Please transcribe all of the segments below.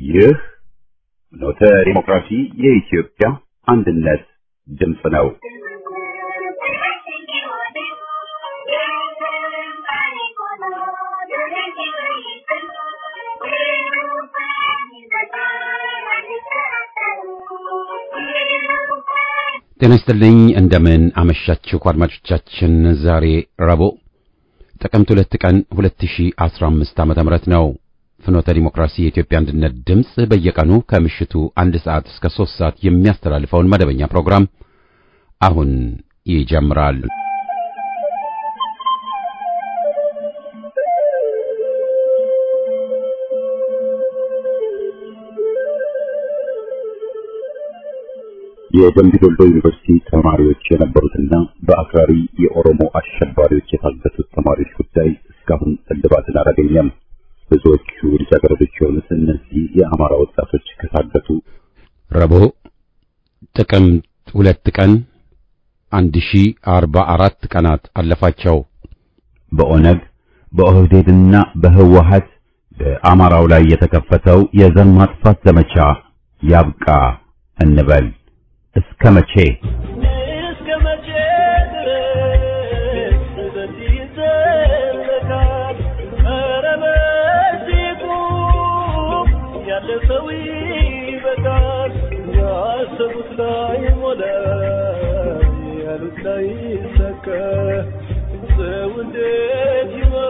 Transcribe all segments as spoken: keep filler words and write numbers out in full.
ይህ ኖተ ዲሞክራሲ የኢትዮጵያ አንድነት ድምፅ ነው። ጤና ይስጥልኝ እንደምን አመሻችሁ አድማጮቻችን። ዛሬ ረቡዕ ጥቅምት ሁለት ቀን ሁለት ሺህ አስራ አምስት ዓመተ ምህረት ነው። ፍኖተ ዲሞክራሲ የኢትዮጵያ አንድነት ድምፅ በየቀኑ ከምሽቱ አንድ ሰዓት እስከ ሶስት ሰዓት የሚያስተላልፈውን መደበኛ ፕሮግራም አሁን ይጀምራል። የደምቢ ዶሎ ዩኒቨርሲቲ ተማሪዎች የነበሩትና በአክራሪ የኦሮሞ አሸባሪዎች የታገቱት ተማሪዎች ጉዳይ እስካሁን እልባትን አላገኘም። ብዙዎቹ ልጃገረዶች የሆኑት እነዚህ የአማራ ወጣቶች ከታገቱ ረቡዕ ጥቅምት ሁለት ቀን አንድ ሺህ አርባ አራት ቀናት አለፋቸው። በኦነግ በኦህዴድና በህወሓት በአማራው ላይ የተከፈተው የዘር ማጥፋት ዘመቻ ያብቃ እንበል። እስከ መቼ እስከ መቼ ድረስ በዚህ ይዘለቃል? ኧረ በዚሁ ያለ ሰው ይበቃል። ያሰቡት ላይ ሞላ፣ ያሉት ላይ ይሳካ። ሰው እንዴት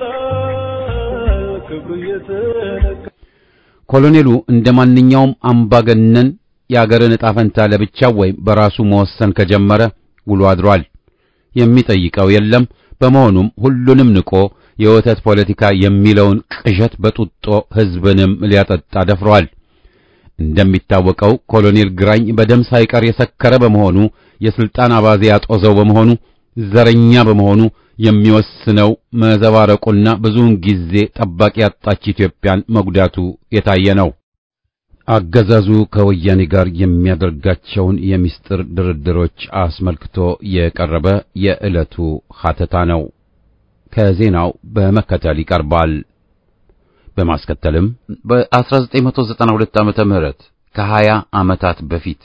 ይኖራል ክብሩ እየተነካ? ኮሎኔሉ እንደማንኛውም አምባገነን የአገርን ዕጣ ፈንታ ለብቻው ወይም በራሱ መወሰን ከጀመረ ውሎ አድሯል። የሚጠይቀው የለም። በመሆኑም ሁሉንም ንቆ የወተት ፖለቲካ የሚለውን ቅዠት በጡጦ ህዝብንም ሊያጠጣ ደፍሯል። እንደሚታወቀው ኮሎኔል ግራኝ በደም ሳይቀር የሰከረ በመሆኑ የስልጣን አባዜ ያጦዘው በመሆኑ ዘረኛ በመሆኑ የሚወስነው መዘባረቁና ብዙውን ጊዜ ጠባቂ ያጣች ኢትዮጵያን መጉዳቱ የታየ ነው። አገዛዙ ከወያኔ ጋር የሚያደርጋቸውን የሚስጥር ድርድሮች አስመልክቶ የቀረበ የዕለቱ ሐተታ ነው። ከዜናው በመከተል ይቀርባል። በማስከተልም በ1992 ዓመተ ምህረት ከሀያ ዓመታት በፊት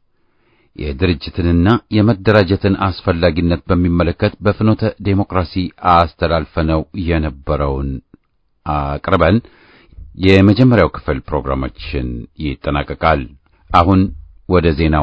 የድርጅትንና የመደራጀትን አስፈላጊነት በሚመለከት በፍኖተ ዴሞክራሲ አስተላልፈነው የነበረውን አቅርበን የመጀመሪያው ክፍል ፕሮግራማችን ይጠናቀቃል። አሁን ወደ ዜናው።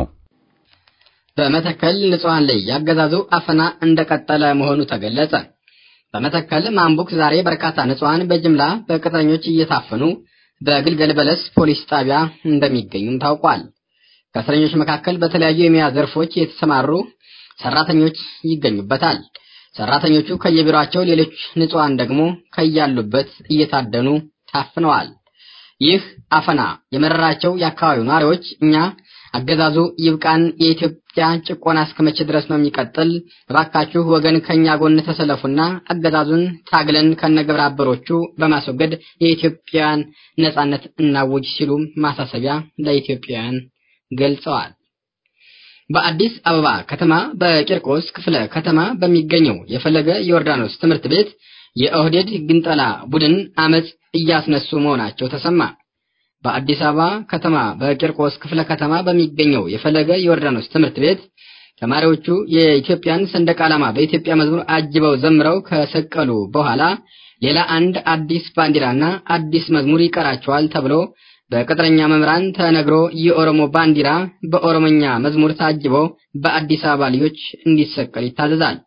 በመተከል ንጹሃን ላይ ያገዛዙ አፈና እንደቀጠለ መሆኑ ተገለጸ። በመተከል ማምቡክ ዛሬ በርካታ ንጹሃን በጅምላ በቅጥረኞች እየታፈኑ በግልገል በለስ ፖሊስ ጣቢያ እንደሚገኙም ታውቋል። ከእስረኞች መካከል በተለያዩ የሙያ ዘርፎች የተሰማሩ ሰራተኞች ይገኙበታል። ሰራተኞቹ ከየቢሮአቸው፣ ሌሎች ንጹሃን ደግሞ ከያሉበት እየታደኑ ታፍነዋል። ይህ አፈና የመረራቸው የአካባቢው ነዋሪዎች እኛ አገዛዙ ይብቃን፣ የኢትዮጵያ ጭቆና እስከመቼ ድረስ ነው የሚቀጥል? እባካችሁ ወገን ከኛ ጎን ተሰለፉና አገዛዙን ታግለን ከነግብረ አበሮቹ በማስወገድ የኢትዮጵያን ነጻነት እናውጅ ሲሉ ማሳሰቢያ ለኢትዮጵያውያን ገልጸዋል። በአዲስ አበባ ከተማ በቂርቆስ ክፍለ ከተማ በሚገኘው የፈለገ ዮርዳኖስ ትምህርት ቤት የኦህዴድ ግንጠላ ቡድን አመጽ እያስነሱ መሆናቸው ተሰማ። በአዲስ አበባ ከተማ በቂርቆስ ክፍለ ከተማ በሚገኘው የፈለገ ዮርዳኖስ ትምህርት ቤት ተማሪዎቹ የኢትዮጵያን ሰንደቅ ዓላማ በኢትዮጵያ መዝሙር አጅበው ዘምረው ከሰቀሉ በኋላ ሌላ አንድ አዲስ ባንዲራና አዲስ መዝሙር ይቀራቸዋል ተብሎ በቅጥረኛ መምህራን ተነግሮ የኦሮሞ ባንዲራ በኦሮሞኛ መዝሙር ታጅቦ በአዲስ አበባ ልጆች እንዲሰቀል ይታዘዛል።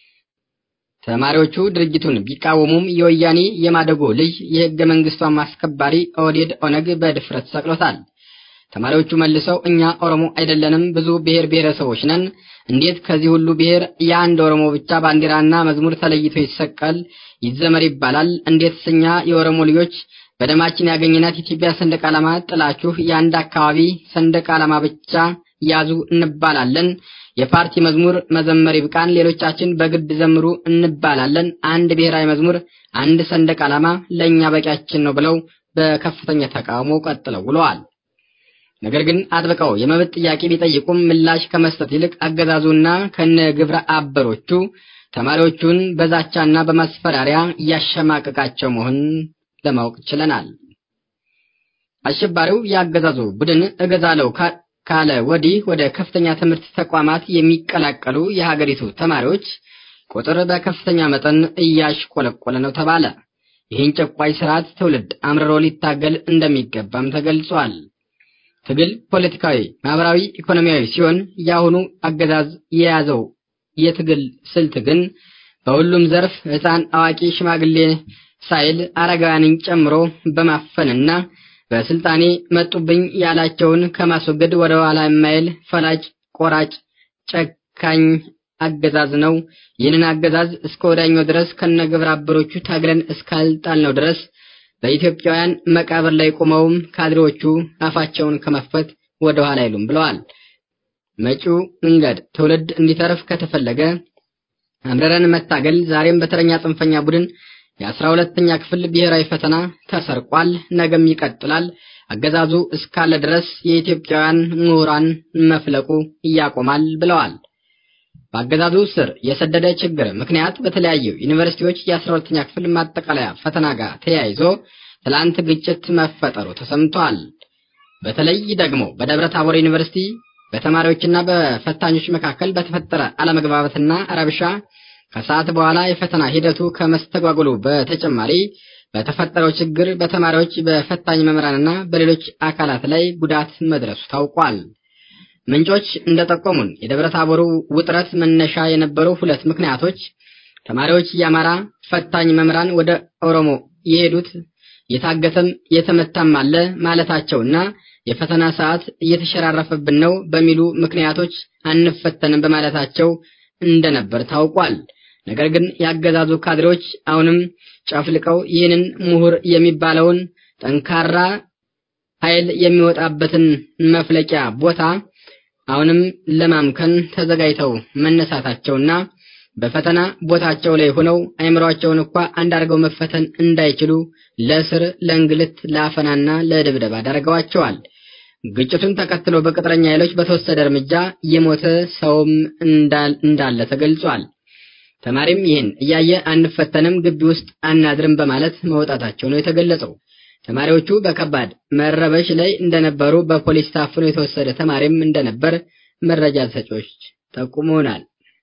ተማሪዎቹ ድርጅቱን ቢቃወሙም የወያኔ የማደጎ ልጅ የሕገ መንግስቱን ማስከባሪ ኦህዴድ ኦነግ በድፍረት ሰቅሎታል። ተማሪዎቹ መልሰው እኛ ኦሮሞ አይደለንም፣ ብዙ ብሔር ብሔረሰቦች ነን፣ እንዴት ከዚህ ሁሉ ብሔር የአንድ ኦሮሞ ብቻ ባንዲራና መዝሙር ተለይቶ ይሰቀል ይዘመር ይባላል? እንዴት እኛ የኦሮሞ ልጆች በደማችን ያገኘናት ኢትዮጵያ ሰንደቅ ዓላማ ጥላችሁ የአንድ አካባቢ ሰንደቅ ዓላማ ብቻ ያዙ እንባላለን? የፓርቲ መዝሙር መዘመር ይብቃን፣ ሌሎቻችን በግድ ዘምሩ እንባላለን። አንድ ብሔራዊ መዝሙር፣ አንድ ሰንደቅ ዓላማ ለኛ በቂያችን ነው ብለው በከፍተኛ ተቃውሞ ቀጥለው ውለዋል። ነገር ግን አጥብቀው የመብት ጥያቄ ቢጠይቁም ምላሽ ከመስጠት ይልቅ አገዛዙና ከነግብረ አበሮቹ ተማሪዎቹን በዛቻና በማስፈራሪያ ያሸማቀቃቸው መሆኑን ለማወቅ ችለናል። አሸባሪው ያገዛዙ ቡድን እገዛለው ካለ ወዲህ ወደ ከፍተኛ ትምህርት ተቋማት የሚቀላቀሉ የሀገሪቱ ተማሪዎች ቁጥር በከፍተኛ መጠን እያሽቆለቆለ ነው ተባለ። ይህን ጨቋይ ስርዓት ትውልድ አምርሮ ሊታገል እንደሚገባም ተገልጿል። ትግል ፖለቲካዊ፣ ማህበራዊ፣ ኢኮኖሚያዊ ሲሆን ያሁኑ አገዛዝ የያዘው የትግል ስልት ግን በሁሉም ዘርፍ ሕፃን፣ አዋቂ፣ ሽማግሌ ሳይል አረጋውያንን ጨምሮ በማፈንና በስልጣኔ መጡብኝ ያላቸውን ከማስወገድ ወደ ኋላ የማይል ፈላጭ ቆራጭ ጨካኝ አገዛዝ ነው። ይህንን አገዛዝ እስከ ወዳኛው ድረስ ከነግብረ አበሮቹ ታግለን እስካልጣልነው ድረስ በኢትዮጵያውያን መቃብር ላይ ቆመውም ካድሬዎቹ አፋቸውን ከመክፈት ወደ ኋላ አይሉም ብለዋል። መጪው መንገድ ትውልድ እንዲተርፍ ከተፈለገ አምረረን መታገል። ዛሬም በተረኛ ጽንፈኛ ቡድን የአስራ ሁለተኛ ክፍል ብሔራዊ ፈተና ተሰርቋል፣ ነገም ይቀጥላል። አገዛዙ እስካለ ድረስ የኢትዮጵያውያን ምሁራን መፍለቁ ያቆማል ብለዋል። በአገዛዙ ስር የሰደደ ችግር ምክንያት በተለያዩ ዩኒቨርሲቲዎች የአስራ ሁለተኛ ክፍል ማጠቃለያ ፈተና ጋር ተያይዞ ትላንት ግጭት መፈጠሩ ተሰምቷል። በተለይ ደግሞ በደብረ ታቦር ዩኒቨርሲቲ በተማሪዎችና በፈታኞች መካከል በተፈጠረ አለመግባባትና ረብሻ ከሰዓት በኋላ የፈተና ሂደቱ ከመስተጓጎሉ በተጨማሪ በተፈጠረው ችግር በተማሪዎች በፈታኝ መምህራንና በሌሎች አካላት ላይ ጉዳት መድረሱ ታውቋል። ምንጮች እንደጠቆሙን የደብረ ታቦሩ ውጥረት መነሻ የነበሩ ሁለት ምክንያቶች ተማሪዎች የአማራ ፈታኝ መምህራን ወደ ኦሮሞ የሄዱት የታገተም የተመታም አለ ማለታቸውና የፈተና ሰዓት እየተሸራረፈብን ነው በሚሉ ምክንያቶች አንፈተንም በማለታቸው እንደነበር ታውቋል። ነገር ግን ያገዛዙ ካድሬዎች አሁንም ጫፍልቀው ይህንን ምሁር የሚባለውን ጠንካራ ኃይል የሚወጣበትን መፍለቂያ ቦታ አሁንም ለማምከን ተዘጋጅተው መነሳታቸውና በፈተና ቦታቸው ላይ ሆነው አይምሮአቸውን እንኳን አንዳርገው መፈተን እንዳይችሉ ለስር ለእንግልት ለአፈናና ለድብደባ ዳርገዋቸዋል። ግጭቱን ተከትሎ በቅጥረኛ ኃይሎች በተወሰደ እርምጃ የሞተ ሰውም እንዳለ ተገልጿል። ተማሪም ይህን እያየ አንፈተንም፣ ግቢ ውስጥ አናድርም በማለት መውጣታቸው ነው የተገለጸው። ተማሪዎቹ በከባድ መረበሽ ላይ እንደነበሩ በፖሊስ ታፍኖ የተወሰደ ተማሪም እንደነበር መረጃ ሰጪዎች ጠቁመውናል።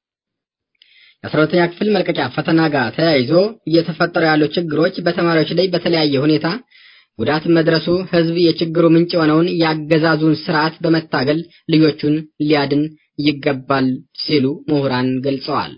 የአስራ ሁለተኛ ክፍል መልቀቂያ ፈተና ጋር ተያይዞ እየተፈጠሩ ያሉ ችግሮች በተማሪዎች ላይ በተለያየ ሁኔታ ጉዳት መድረሱ ህዝብ የችግሩ ምንጭ የሆነውን ያገዛዙን ስርዓት በመታገል ልጆቹን ሊያድን ይገባል ሲሉ ምሁራን ገልጸዋል።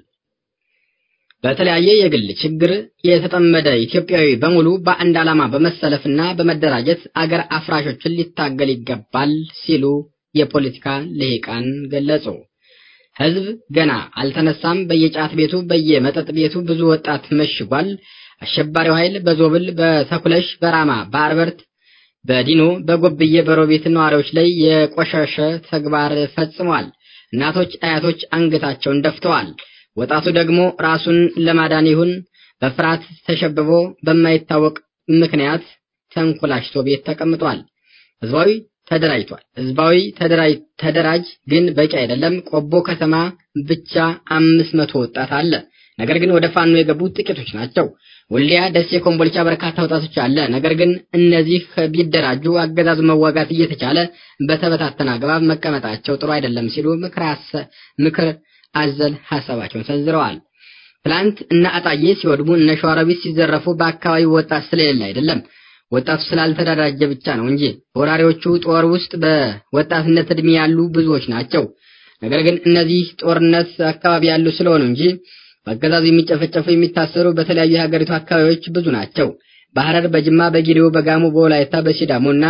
በተለያየ የግል ችግር የተጠመደ ኢትዮጵያዊ በሙሉ በአንድ ዓላማ በመሰለፍና በመደራጀት አገር አፍራሾችን ሊታገል ይገባል ሲሉ የፖለቲካ ልሂቃን ገለጹ። ህዝብ ገና አልተነሳም። በየጫት ቤቱ በየመጠጥ ቤቱ ብዙ ወጣት መሽጓል። አሸባሪው ኃይል በዞብል፣ በተኩለሽ፣ በራማ፣ በአርበርት፣ በዲኖ፣ በጎብዬ፣ በሮቤት ነዋሪዎች ላይ የቆሸሸ ተግባር ፈጽሟል። እናቶች አያቶች አንገታቸውን ደፍተዋል። ወጣቱ ደግሞ ራሱን ለማዳን ይሁን በፍርሃት ተሸብቦ በማይታወቅ ምክንያት ተንኮላሽቶ ቤት ተቀምጧል። ህዝባዊ ተደራጅቷል። ህዝባዊ ተደራጅ ተደራጅ ግን በቂ አይደለም። ቆቦ ከተማ ብቻ አምስት መቶ ወጣት አለ። ነገር ግን ወደ ፋኖ የገቡት ጥቂቶች ናቸው። ወልዲያ፣ ደሴ፣ ኮምቦልቻ በርካታ ወጣቶች አለ። ነገር ግን እነዚህ ቢደራጁ አገዛዙ መዋጋት እየተቻለ በተበታተነ አግባብ መቀመጣቸው ጥሩ አይደለም ሲሉ ምክር አዘል ሐሳባቸውን ሰንዝረዋል። ትላንት እነ አጣዬ ሲወድሙ እነ ሸዋሮቢት ሲዘረፉ በአካባቢው ወጣት ስለሌለ አይደለም፣ ወጣቱ ስላልተደራጀ ብቻ ነው እንጂ ወራሪዎቹ ጦር ውስጥ በወጣትነት እድሜ ያሉ ብዙዎች ናቸው። ነገር ግን እነዚህ ጦርነት አካባቢ ያሉ ስለሆኑ እንጂ በአገዛዙ የሚጨፈጨፉ የሚታሰሩ በተለያዩ የሀገሪቱ አካባቢዎች ብዙ ናቸው። በሐረር፣ በጅማ፣ በጊዲዮ፣ በጋሞ፣ በወላይታ፣ በሲዳሞና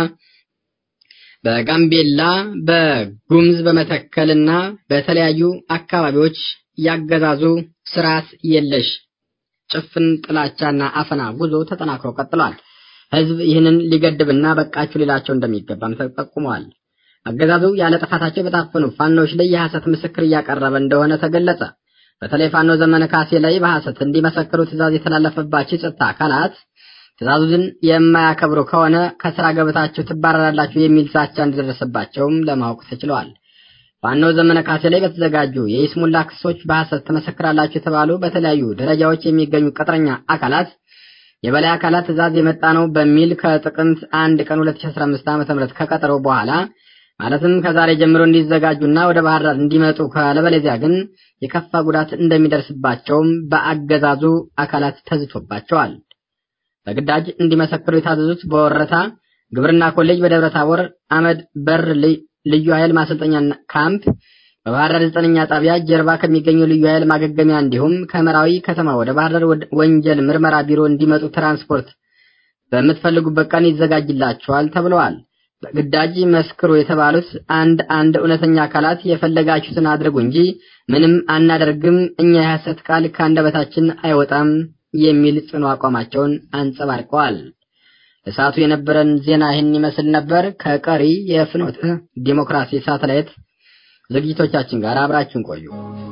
በጋምቤላ፣ በጉምዝ፣ በመተከልና በተለያዩ አካባቢዎች ያገዛዙ ስርዓት የለሽ ጭፍን ጥላቻና አፈና ጉዞ ተጠናክሮ ቀጥሏል። ህዝብ ይህንን ሊገድብና በቃችሁ ሊላቸው እንደሚገባም ተጠቁመዋል። አገዛዙ ያለ ጥፋታቸው በታፈኑ ፋኖች ላይ የሐሰት ምስክር እያቀረበ እንደሆነ ተገለጸ። በተለይ ፋኖ ዘመነ ካሴ ላይ በሐሰት እንዲመሰክሩ ትዕዛዝ የተላለፈባቸው ጸጥታ አካላት ትዕዛዙን የማያከብሩ ከሆነ ከስራ ገበታቸው ትባረራላችሁ የሚል ዛቻ እንደደረሰባቸውም ለማወቅ ተችሏል። ፋኖ ዘመነ ካሴ ላይ በተዘጋጁ የይስሙላ ክሶች በሐሰት ተመሰክራላችሁ የተባሉ በተለያዩ ደረጃዎች የሚገኙ ቅጥረኛ አካላት የበላይ አካላት ትዕዛዝ የመጣ ነው በሚል ከጥቅምት አንድ ቀን ሁለት ሺህ አስራ አምስት ዓ.ም ከቀጠሮ በኋላ ማለትም ከዛሬ ጀምሮ እንዲዘጋጁና ወደ ባህር ዳር እንዲመጡ ካለበለዚያ ግን የከፋ ጉዳት እንደሚደርስባቸውም በአገዛዙ አካላት ተዝቶባቸዋል። በግዳጅ እንዲመሰክሩ የታዘዙት በወረታ ግብርና ኮሌጅ፣ በደብረ ታቦር አመድ በር ልዩ ኃይል ማሰልጠኛ ካምፕ፣ በባህር ዳር ዘጠነኛ ጣቢያ ጀርባ ከሚገኘው ልዩ ኃይል ማገገሚያ እንዲሁም ከመራዊ ከተማ ወደ ባህር ዳር ወንጀል ምርመራ ቢሮ እንዲመጡ ትራንስፖርት በምትፈልጉበት ቀን ይዘጋጅላቸዋል ተብለዋል። በግዳጅ መስክሩ የተባሉት አንድ አንድ እውነተኛ አካላት የፈለጋችሁትን አድርጉ እንጂ ምንም አናደርግም፣ እኛ የሐሰት ቃል ከአንደበታችን አይወጣም የሚል ጽኑ አቋማቸውን አንጸባርቀዋል። ለሰዓቱ የነበረን ዜና ይህን ይመስል ነበር። ከቀሪ የፍኖተ ዲሞክራሲ ሳተላይት ዝግጅቶቻችን ጋር አብራችሁን ቆዩ።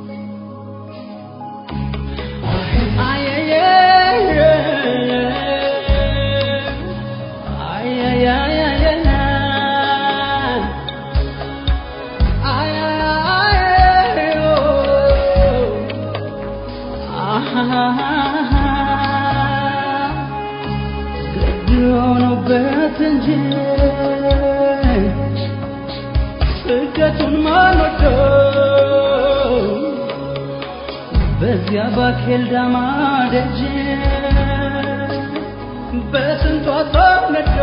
በዚያ ባኬል ዳማደጅ በስንቷ ተነዶ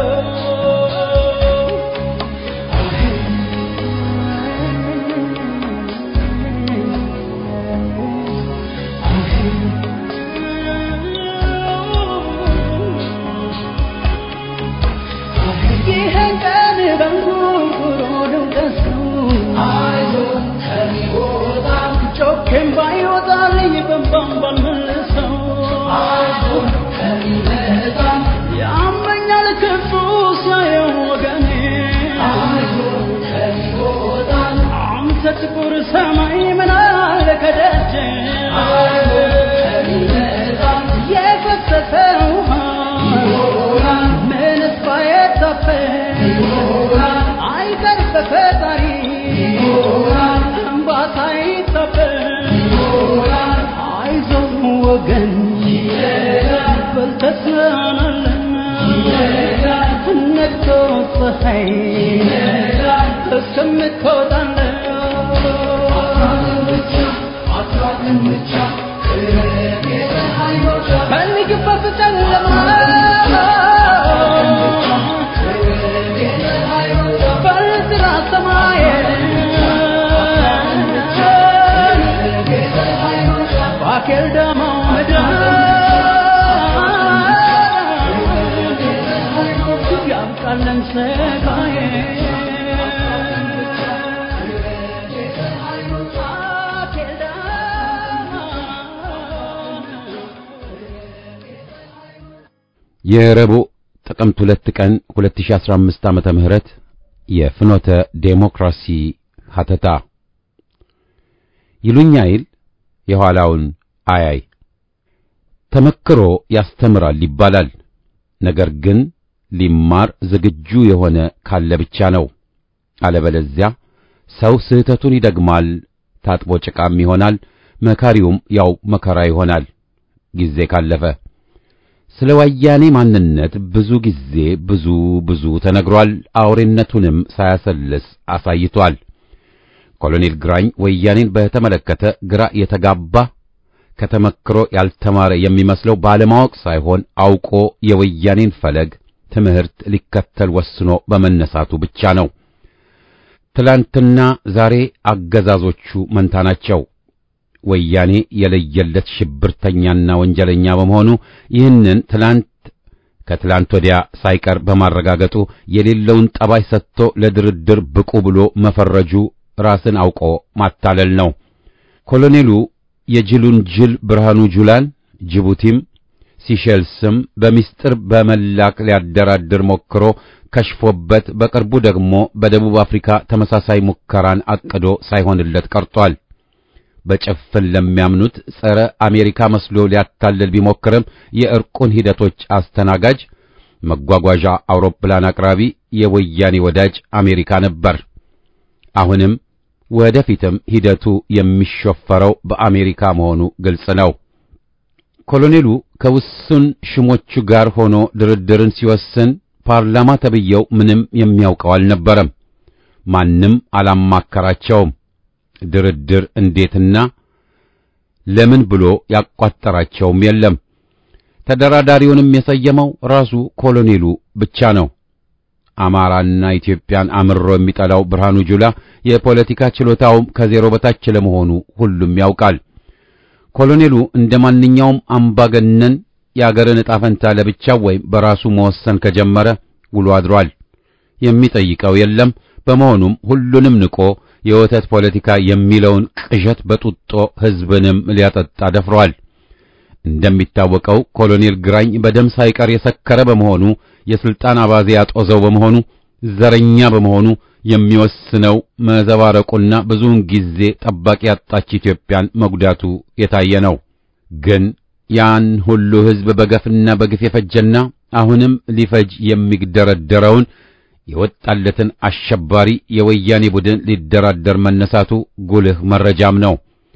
ይህን ቀን በንጉሮ ደውደሱ አይዞን ከሚወጣ ጮኬም ባይወጣልኝ በንባም ባልመልሰው አይዞን ከሚመጣ ያመኛል ክፉ ሳየው ወገኔ አይዞን ከሚወጣ አንተ ጥቁር ሰማይ ምናለ ከደጀ አይዞን ከሚመጣ የፈሰሰ ውሃ ይሆናል ምንስ ባይታፈ ይሆናል አይቀር በፈጣሪ ይሆናል እንባ ሳይታፈ ይሆናል አይዞህ ወገን ይሄዳል በልተስናናለን ይሄዳል ነግቶ ፀሐይ ይሄዳል እስከምትወጣለን አስራትን ብቻ አስራትን ብቻ ፈልግበት ጨለማ በልጥራ ሰማይ ባኬል ዳማ ያምጣለን ሰጋዬ የረቡዕ ጥቅምት ሁለት ቀን ሁለት ሺህ አስራ አምስት ዓመተ ምህረት የፍኖተ ዴሞክራሲ ሀተታ ይሉኛይል የኋላውን አያይ ተመክሮ ያስተምራል ይባላል። ነገር ግን ሊማር ዝግጁ የሆነ ካለ ብቻ ነው። አለበለዚያ ሰው ስህተቱን ይደግማል፣ ታጥቦ ጭቃም ይሆናል፣ መካሪውም ያው መከራ ይሆናል ጊዜ ካለፈ። ስለ ወያኔ ማንነት ብዙ ጊዜ ብዙ ብዙ ተነግሯል። አውሬነቱንም ሳያሰልስ አሳይቷል። ኮሎኔል ግራኝ ወያኔን በተመለከተ ግራ የተጋባ ከተመክሮ ያልተማረ የሚመስለው ባለማወቅ ሳይሆን አውቆ የወያኔን ፈለግ ትምህርት ሊከተል ወስኖ በመነሳቱ ብቻ ነው። ትላንትና ዛሬ አገዛዞቹ መንታ ናቸው። ወያኔ የለየለት ሽብርተኛና ወንጀለኛ በመሆኑ ይህንን ትላንት ከትላንት ወዲያ ሳይቀር በማረጋገጡ የሌለውን ጠባይ ሰጥቶ ለድርድር ብቁ ብሎ መፈረጁ ራስን አውቆ ማታለል ነው። ኮሎኔሉ የጅሉን ጅል ብርሃኑ ጁላን ጅቡቲም ሲሸልስም በሚስጥር በመላክ ሊያደራድር ሞክሮ ከሽፎበት በቅርቡ ደግሞ በደቡብ አፍሪካ ተመሳሳይ ሙከራን አቅዶ ሳይሆንለት ቀርቷል። በጭፍን ለሚያምኑት ጸረ አሜሪካ መስሎ ሊያታለል ቢሞክርም የእርቁን ሂደቶች አስተናጋጅ መጓጓዣ አውሮፕላን አቅራቢ የወያኔ ወዳጅ አሜሪካ ነበር። አሁንም ወደፊትም ሂደቱ የሚሾፈረው በአሜሪካ መሆኑ ግልጽ ነው። ኮሎኔሉ ከውሱን ሽሞቹ ጋር ሆኖ ድርድርን ሲወስን ፓርላማ ተብየው ምንም የሚያውቀው አልነበረም። ማንም አላማከራቸውም። ድርድር እንዴትና ለምን ብሎ ያቋጠራቸውም የለም። ተደራዳሪውንም የሰየመው ራሱ ኮሎኔሉ ብቻ ነው። አማራና ኢትዮጵያን አምሮ የሚጠላው ብርሃኑ ጁላ የፖለቲካ ችሎታውም ከዜሮ በታች ለመሆኑ ሁሉም ያውቃል። ኮሎኔሉ እንደማንኛውም አምባገነን የአገርን ዕጣ ፈንታ ለብቻው ወይም በራሱ መወሰን ከጀመረ ውሎ አድሯል። የሚጠይቀው የለም። በመሆኑም ሁሉንም ንቆ የወተት ፖለቲካ የሚለውን ቅዠት በጡጦ ሕዝብንም ሊያጠጣ ደፍሯል። እንደሚታወቀው ኮሎኔል ግራኝ በደም ሳይቀር የሰከረ በመሆኑ የስልጣን አባዜ ያጦዘው በመሆኑ ዘረኛ በመሆኑ የሚወስነው መዘባረቁና ብዙውን ጊዜ ጠባቂ ያጣች ኢትዮጵያን መጉዳቱ የታየ ነው። ግን ያን ሁሉ ሕዝብ በገፍና በግፍ የፈጀና አሁንም ሊፈጅ የሚግደረደረውን የወጣለትን አሸባሪ የወያኔ ቡድን ሊደራደር መነሳቱ ጉልህ መረጃም ነው።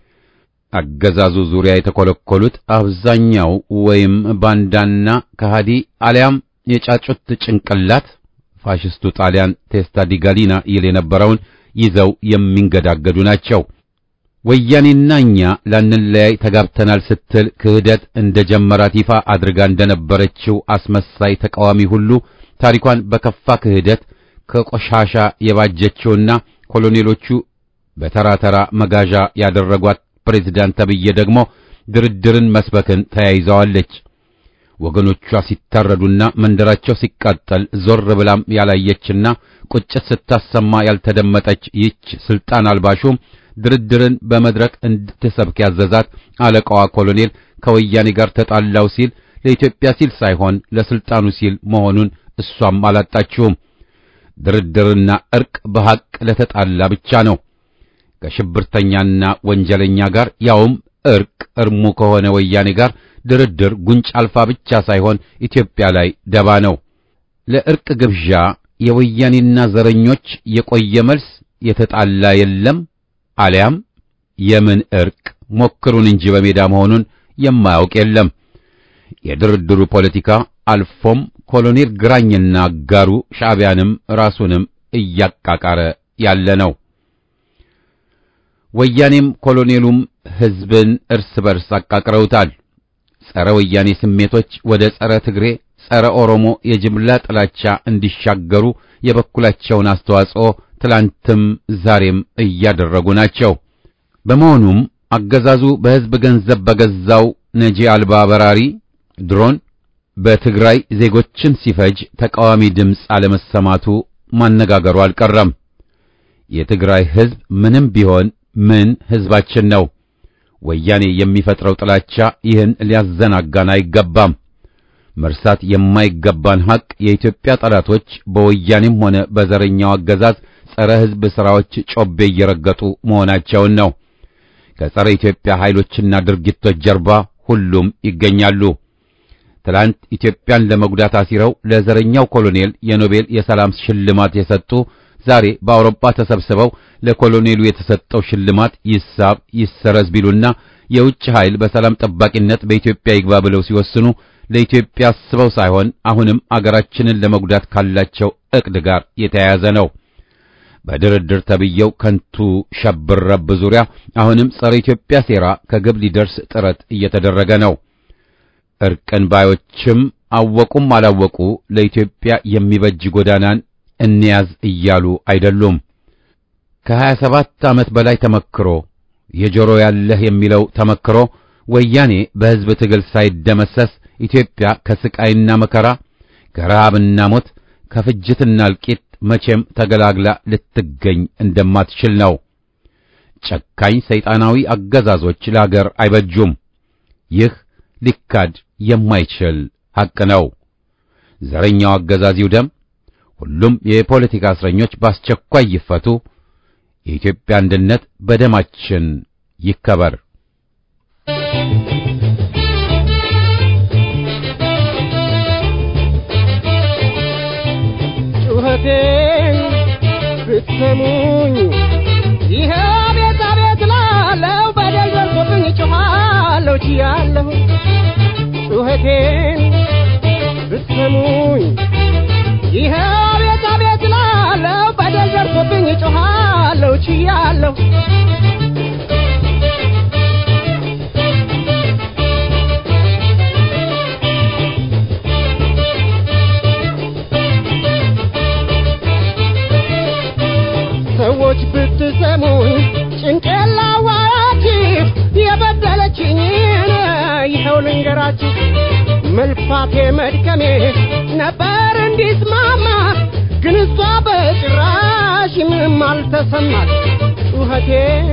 አገዛዙ ዙሪያ የተኮለኮሉት አብዛኛው ወይም ባንዳና ከሃዲ አሊያም የጫጩት ጭንቅላት ፋሽስቱ ጣሊያን ቴስታ ዲ ጋሊና ይል የነበረውን ይዘው የሚንገዳገዱ ናቸው። ወያኔና እኛ ላንለያይ ተጋብተናል ስትል ክህደት እንደጀመራት ይፋ አድርጋ እንደነበረችው አስመሳይ ተቃዋሚ ሁሉ ታሪኳን በከፋ ክህደት ከቆሻሻ የባጀችውና ኮሎኔሎቹ በተራተራ መጋዣ ያደረጓት ፕሬዝዳንት ተብዬ ደግሞ ድርድርን መስበክን ተያይዘዋለች። ወገኖቿ ሲታረዱና መንደራቸው ሲቃጠል ዞር ብላም ያላየችና ቁጭት ስታሰማ ያልተደመጠች ይች ስልጣን አልባሹም ድርድርን በመድረክ እንድትሰብክ ያዘዛት አለቃዋ ኮሎኔል ከወያኔ ጋር ተጣላው ሲል ለኢትዮጵያ ሲል ሳይሆን ለስልጣኑ ሲል መሆኑን እሷም አላጣችውም። ድርድርና እርቅ በሐቅ ለተጣላ ብቻ ነው። ከሽብርተኛና ወንጀለኛ ጋር ያውም እርቅ እርሙ ከሆነ ወያኔ ጋር ድርድር ጉንጭ አልፋ ብቻ ሳይሆን ኢትዮጵያ ላይ ደባ ነው። ለእርቅ ግብዣ የወያኔና ዘረኞች የቆየ መልስ የተጣላ የለም አሊያም የምን እርቅ ሞክሩን እንጂ በሜዳ መሆኑን የማያውቅ የለም። የድርድሩ ፖለቲካ አልፎም ኮሎኔል ግራኝና አጋሩ ሻዕቢያንም ራሱንም እያቃቃረ ያለ ነው። ወያኔም ኮሎኔሉም ሕዝብን እርስ በርስ አቃቅረውታል። ጸረ ወያኔ ስሜቶች ወደ ጸረ ትግሬ፣ ጸረ ኦሮሞ የጅምላ ጥላቻ እንዲሻገሩ የበኩላቸውን አስተዋጽኦ ትላንትም ዛሬም እያደረጉ ናቸው። በመሆኑም አገዛዙ በሕዝብ ገንዘብ በገዛው ነጂ አልባ በራሪ ድሮን በትግራይ ዜጎችን ሲፈጅ ተቃዋሚ ድምፅ አለመሰማቱ ማነጋገሩ አልቀረም። የትግራይ ሕዝብ ምንም ቢሆን ምን ሕዝባችን ነው። ወያኔ የሚፈጥረው ጥላቻ ይህን ሊያዘናጋን አይገባም። መርሳት የማይገባን ሐቅ የኢትዮጵያ ጠላቶች በወያኔም ሆነ በዘረኛው አገዛዝ ጸረ ሕዝብ ሥራዎች ጮቤ እየረገጡ መሆናቸውን ነው። ከጸረ ኢትዮጵያ ኃይሎችና ድርጊቶች ጀርባ ሁሉም ይገኛሉ። ትላንት ኢትዮጵያን ለመጉዳት አሲረው ለዘረኛው ኮሎኔል የኖቤል የሰላም ሽልማት የሰጡ ዛሬ በአውሮፓ ተሰብስበው ለኮሎኔሉ የተሰጠው ሽልማት ይሳብ ይሰረዝ ቢሉና የውጭ ኃይል በሰላም ጠባቂነት በኢትዮጵያ ይግባ ብለው ሲወስኑ ለኢትዮጵያ አስበው ሳይሆን አሁንም አገራችንን ለመጉዳት ካላቸው ዕቅድ ጋር የተያያዘ ነው። በድርድር ተብየው ከንቱ ሸብረብ ዙሪያ አሁንም ጸረ ኢትዮጵያ ሴራ ከግብ ሊደርስ ጥረት እየተደረገ ነው። እርቅን ባዮችም አወቁም አላወቁ ለኢትዮጵያ የሚበጅ ጎዳናን እንያዝ እያሉ አይደሉም። ከሀያ ሰባት ዓመት በላይ ተመክሮ የጆሮ ያለህ የሚለው ተመክሮ ወያኔ በሕዝብ ትግል ሳይደመሰስ ኢትዮጵያ ከስቃይና መከራ ከረሃብና ሞት ከፍጅትና እልቂት መቼም ተገላግላ ልትገኝ እንደማትችል ነው። ጨካኝ ሰይጣናዊ አገዛዞች ለአገር አይበጁም። ይህ ሊካድ የማይችል ሐቅ ነው። ዘረኛው አገዛዝ ይውደም። ሁሉም የፖለቲካ እስረኞች በአስቸኳይ ይፈቱ። የኢትዮጵያ አንድነት በደማችን ይከበር። ጩኸቴን ብትሰሙኝ ይሄ ቤት አቤት ላለው በደል ደርሶብኝ ጮኻለሁ ችያለሁ ጩኸቴን ብትሰሙኝ ይሄ አቤት አቤት ላለው በደል ደርሶብኝ ጮኻለሁ ችያለሁ ሰዎች ብትሰሙኝ ጭንቅላዋችሁ የበደለችኝን ይኸው ልንገራችሁ መልፋቴ መድከሜ ነበር እንዲስማማ ግን እሷ በጭራሽ ምንም አልተሰማት ጩኸቴን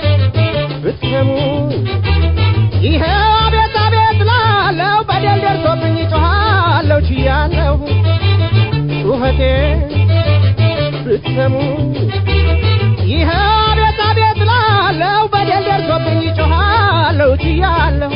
ብትሰሙኝ ይኸው አቤት አቤት ላለው በደል ደርሶብኝ ጮኻለሁ ችያለሁ ጩኸቴን ብትሰሙኝ ይኸው አቤት አቤት ላለው በደል ደርሶብኝ ጮኻለሁ ችያለሁ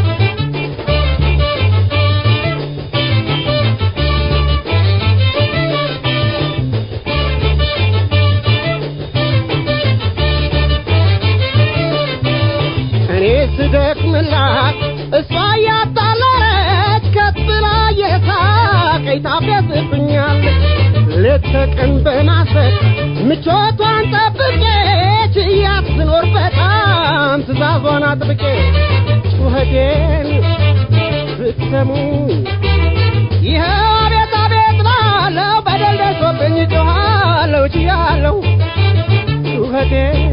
እኔ ስደክምላት እሷ እያጣለች ከፍ ብላ የሳቀኝ ታፌዝብኛለች ሌት ተቀን በማሰብ ምቾቷን ጠብቄ ችያት ስኖር በጣም ትእዛዟን አጥብቄ ጩኸቴን ብትሰሙኝ ይኸው አቤት አቤት ላለው በደል ደርሶብኝ ጮኻለሁ ችያለሁ ጩኸቴን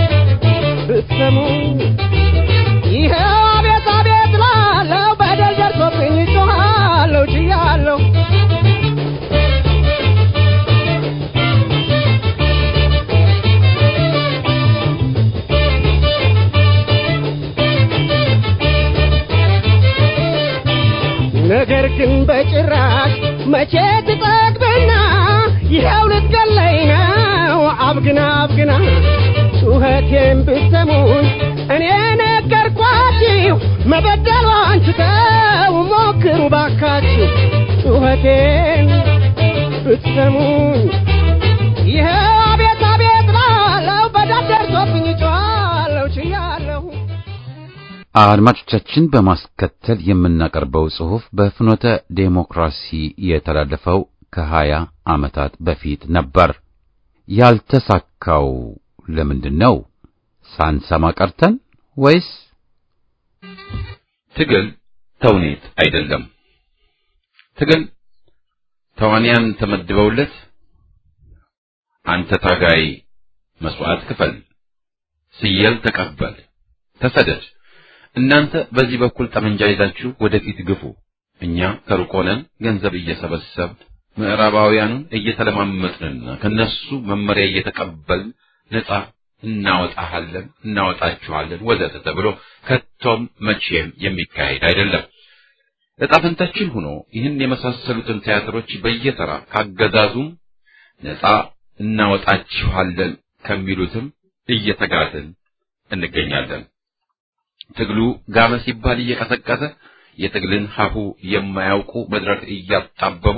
ብትሰሙኝ ይኸው አቤት አቤት ላለው በደል ደርሶብኝ ጮኻለሁ ችያለሁ ነገር ግን በጭራሽ መቼ ትጠግብና ይኸው ልትገለኝ ነው አብግና አብግና ጩኸቴን ብትሰሙኝ እኔ ነገርኳችሁ መበደሏን ትተው ሞክሩ ባካችሁ ጩኸቴን ብትሰሙኝ ይኸው አቤት አቤት ላለው በደል ደርሶብኝ ጮኻለሁ ችያለሁ አድማጮቻችን በማስከተል የምናቀርበው ጽሑፍ በፍኖተ ዴሞክራሲ የተላለፈው ከሀያ ዓመታት በፊት ነበር። ያልተሳካው ለምንድነው? ሳንሰማ ቀርተን ወይስ? ትግል ተውኔት አይደለም። ትግል ተዋንያን ተመድበውለት አንተ ታጋይ መስዋዕት ክፈል፣ ሲየል ተቀበል፣ ተሰደድ እናንተ በዚህ በኩል ጠመንጃ ይዛችሁ ወደፊት ግፉ እኛ ከሩቅ ሆነን ገንዘብ እየሰበሰብን ምዕራባውያኑን እየተለማመጥንና ከነሱ መመሪያ እየተቀበልን ነፃ እናወጣሃለን እናወጣችኋለን ወዘተ ተብሎ ከቶም መቼም የሚካሄድ አይደለም። ዕጣ ፈንታችን ሆኖ ይህን የመሳሰሉትን ቲያትሮች በየተራ ካገዛዙም ነፃ እናወጣችኋለን ከሚሉትም እየተጋትን እንገኛለን። ትግሉ ጋመ ሲባል እየቀሰቀሰ የትግልን ሀሁ የማያውቁ መድረክ እያጣበቡ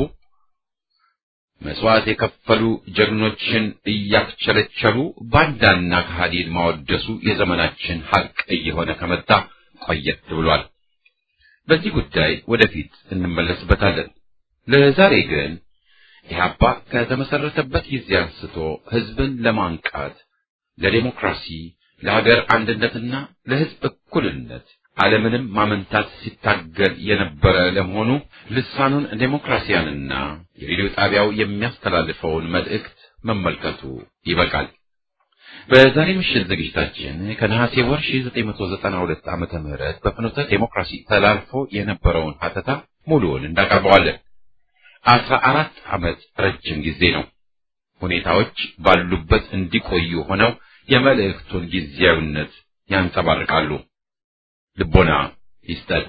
መስዋዕት የከፈሉ ጀግኖችን እያክቸለቸሉ ባንዳና ከሃዲን ማወደሱ የዘመናችን ሐቅ እየሆነ ከመጣ ቆየት ብሏል። በዚህ ጉዳይ ወደፊት እንመለስበታለን። ለዛሬ ግን ኢህአፓ ከተመሰረተበት ጊዜ አንስቶ ህዝብን ለማንቃት ለዲሞክራሲ ለሀገር አንድነትና ለህዝብ እኩልነት ዓለምንም ማመንታት ሲታገል የነበረ ለመሆኑ ልሳኑን ዲሞክራሲያንና የሬዲዮ ጣቢያው የሚያስተላልፈውን መልእክት መመልከቱ ይበቃል። በዛሬ ምሽት ዝግጅታችን ከነሐሴ ወር ሺህ ዘጠኝ መቶ ዘጠና ሁለት ዓመተ ምህረት በፍኖተ ዲሞክራሲ ተላልፎ የነበረውን ሐተታ ሙሉውን እንዳቀርበዋለን። አስራ አራት ዓመት ረጅም ጊዜ ነው። ሁኔታዎች ባሉበት እንዲቆዩ ሆነው የመልእክቱን ጊዜያዊነት ያንጸባርቃሉ። ልቦና ይስጠን።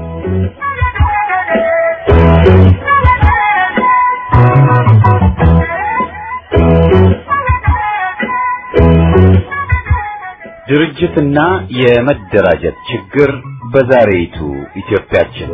ድርጅትና የመደራጀት ችግር በዛሬይቱ ኢትዮጵያችን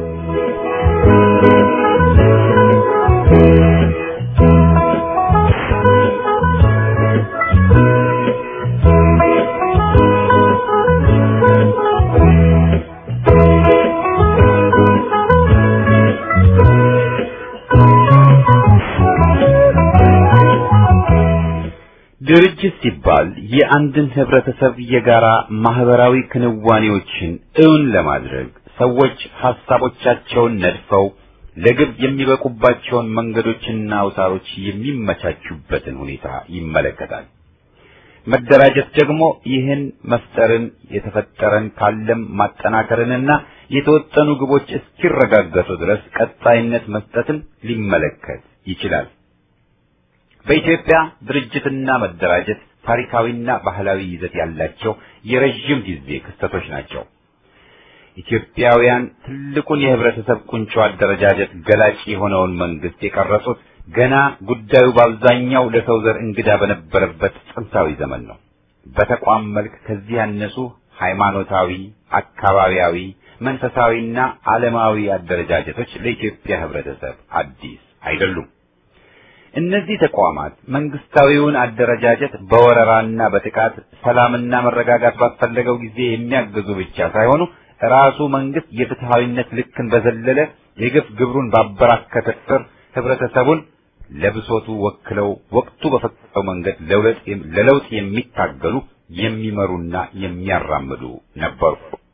ድርጅት ሲባል የአንድን ህብረተሰብ የጋራ ማህበራዊ ክንዋኔዎችን እውን ለማድረግ ሰዎች ሐሳቦቻቸውን ነድፈው ለግብ የሚበቁባቸውን መንገዶችና አውታሮች የሚመቻቹበትን ሁኔታ ይመለከታል። መደራጀት ደግሞ ይህን መፍጠርን የተፈጠረን ካለም ማጠናከርንና የተወጠኑ ግቦች እስኪረጋገጡ ድረስ ቀጣይነት መስጠትን ሊመለከት ይችላል። በኢትዮጵያ ድርጅትና መደራጀት ታሪካዊና ባህላዊ ይዘት ያላቸው የረጅም ጊዜ ክስተቶች ናቸው። ኢትዮጵያውያን ትልቁን የህብረተሰብ ቁንጮ አደረጃጀት ገላጭ የሆነውን መንግስት የቀረጹት ገና ጉዳዩ በአብዛኛው ለሰው ዘር እንግዳ በነበረበት ጥንታዊ ዘመን ነው። በተቋም መልክ ከዚህ ያነሱ ሃይማኖታዊ፣ አካባቢያዊ፣ መንፈሳዊና ዓለማዊ አደረጃጀቶች ለኢትዮጵያ ህብረተሰብ አዲስ አይደሉም። እነዚህ ተቋማት መንግስታዊውን አደረጃጀት በወረራና በጥቃት ሰላምና መረጋጋት ባስፈለገው ጊዜ የሚያግዙ ብቻ ሳይሆኑ ራሱ መንግስት የፍትሃዊነት ልክን በዘለለ የግፍ ግብሩን ባበራከተ ቁጥር ህብረተሰቡን ለብሶቱ ወክለው ወቅቱ በፈቀደው መንገድ ለለውጥ የሚታገሉ የሚመሩና የሚያራምዱ ነበሩ።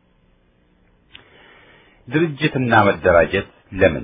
ድርጅትና መደራጀት ለምን?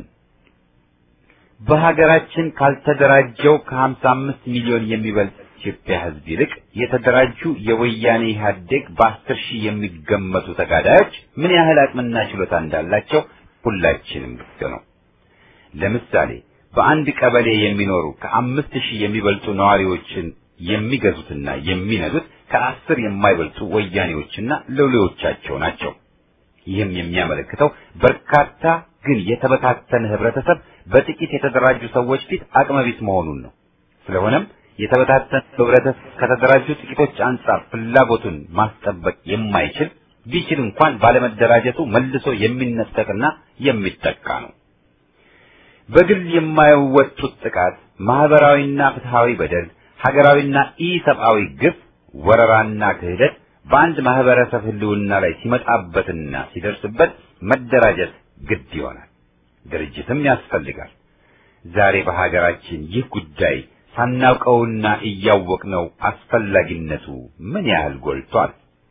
በሀገራችን ካልተደራጀው ከሀምሳ አምስት ሚሊዮን የሚበልጥ ኢትዮጵያ ህዝብ ይልቅ የተደራጁ የወያኔ ኢህአዴግ በአስር ሺህ የሚገመቱ ተጋዳዮች ምን ያህል አቅምና ችሎታ እንዳላቸው ሁላችንም ግልጽ ነው። ለምሳሌ በአንድ ቀበሌ የሚኖሩ ከአምስት ሺህ የሚበልጡ ነዋሪዎችን የሚገዙትና የሚነዱት ከአስር የማይበልጡ ወያኔዎችና ሎሌዎቻቸው ናቸው። ይህም የሚያመለክተው በርካታ ግን የተበታተነ ህብረተሰብ በጥቂት የተደራጁ ሰዎች ፊት አቅመቢስ መሆኑን ነው። ስለሆነም የተበታተነ ህብረተሰብ ከተደራጁ ጥቂቶች አንጻር ፍላጎቱን ማስጠበቅ የማይችል ቢችል እንኳን ባለመደራጀቱ መልሶ የሚነጠቅና የሚጠቃ ነው። በግል የማይወጡት ጥቃት፣ ማህበራዊና ፍትሃዊ በደል፣ ሀገራዊና ኢሰብአዊ ግፍ፣ ወረራና ክህደት በአንድ ማህበረሰብ ህልውና ላይ ሲመጣበትና ሲደርስበት መደራጀት ግድ ይሆናል። ድርጅትም ያስፈልጋል። ዛሬ በሀገራችን ይህ ጉዳይ ሳናውቀውና እያወቅነው አስፈላጊነቱ ምን ያህል ጎልቷል።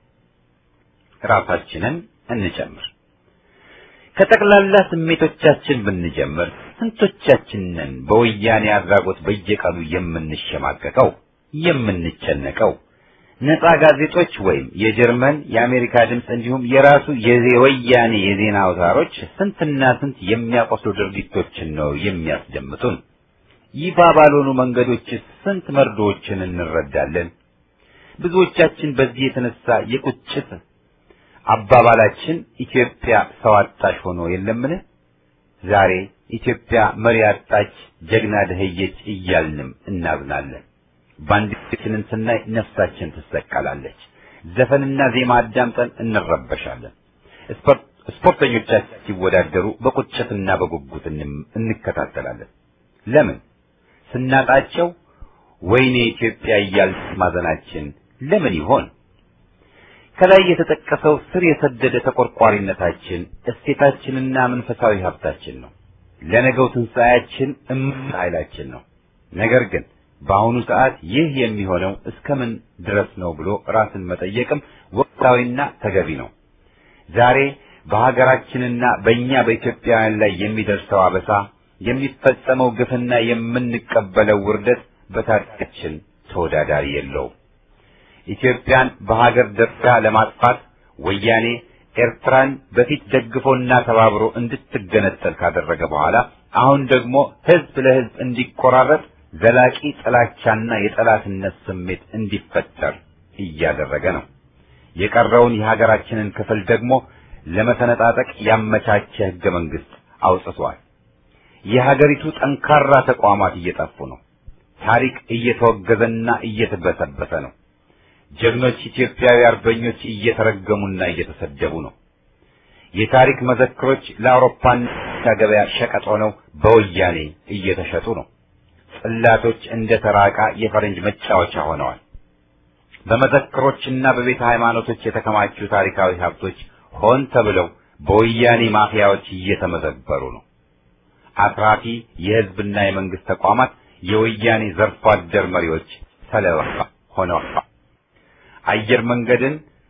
ራሳችንን እንጨምር። ከጠቅላላ ስሜቶቻችን ብንጀምር ስንቶቻችንን በወያኔ አድራጎት በየቀኑ የምንሸማቀቀው የምንጨነቀው? ነፃ ጋዜጦች ወይም የጀርመን የአሜሪካ ድምፅ እንዲሁም የራሱ የወያኔ የዜና አውታሮች ስንትና ስንት የሚያቆስሉ ድርጊቶችን ነው የሚያስደምጡን። ይፋ ባልሆኑ መንገዶች ስንት መርዶዎችን እንረዳለን። ብዙዎቻችን በዚህ የተነሳ የቁጭት አባባላችን ኢትዮጵያ ሰው አጣሽ ሆኖ የለምን? ዛሬ ኢትዮጵያ መሪ አጣች፣ ጀግና ደህየች እያልንም እናዝናለን። ባንዲራችንን ስናይ ነፍሳችን ትሰቀላለች። ዘፈንና ዜማ አዳምጠን እንረበሻለን። ስፖርተኞቻችን ሲወዳደሩ በቁጭትና በጉጉት እንከታተላለን። ለምን? ስናጣቸው ወይኔ ኢትዮጵያ እያልን ማዘናችን ለምን ይሆን? ከላይ የተጠቀሰው ስር የሰደደ ተቆርቋሪነታችን እሴታችንና መንፈሳዊ ሀብታችን ነው። ለነገው ትንሣኤያችን እምቅ ኃይላችን ነው። ነገር ግን በአሁኑ ሰዓት ይህ የሚሆነው እስከምን ድረስ ነው ብሎ ራስን መጠየቅም ወቅታዊና ተገቢ ነው። ዛሬ በሀገራችንና በእኛ በኢትዮጵያውያን ላይ የሚደርሰው አበሳ፣ የሚፈጸመው ግፍና የምንቀበለው ውርደት በታሪካችን ተወዳዳሪ የለውም። ኢትዮጵያን በሀገር ደረጃ ለማጥፋት ወያኔ ኤርትራን በፊት ደግፎና ተባብሮ እንድትገነጠል ካደረገ በኋላ አሁን ደግሞ ህዝብ ለህዝብ እንዲቆራረጥ ዘላቂ ጥላቻና የጠላትነት ስሜት እንዲፈጠር እያደረገ ነው። የቀረውን የሀገራችንን ክፍል ደግሞ ለመሰነጣጠቅ ያመቻቸ ህገ መንግስት አውጥቷል። የሀገሪቱ ጠንካራ ተቋማት እየጠፉ ነው። ታሪክ እየተወገዘና እየተበሰበሰ ነው። ጀግኖች ኢትዮጵያዊ አርበኞች እየተረገሙና እየተሰደቡ ነው። የታሪክ መዘክሮች ለአውሮፓና ገበያ ሸቀጥ ሆነው በወያኔ እየተሸጡ ነው። ጽላቶች እንደ ተራቃ የፈረንጅ መጫወቻ ሆነዋል። በመዘክሮችና በቤተ ሃይማኖቶች የተከማቹ ታሪካዊ ሀብቶች ሆን ተብለው በወያኔ ማፊያዎች እየተመዘበሩ ነው። አትራፊ የህዝብና የመንግስት ተቋማት የወያኔ ዘርፎ አደር መሪዎች ሰለባ ሆነዋል። አየር መንገድን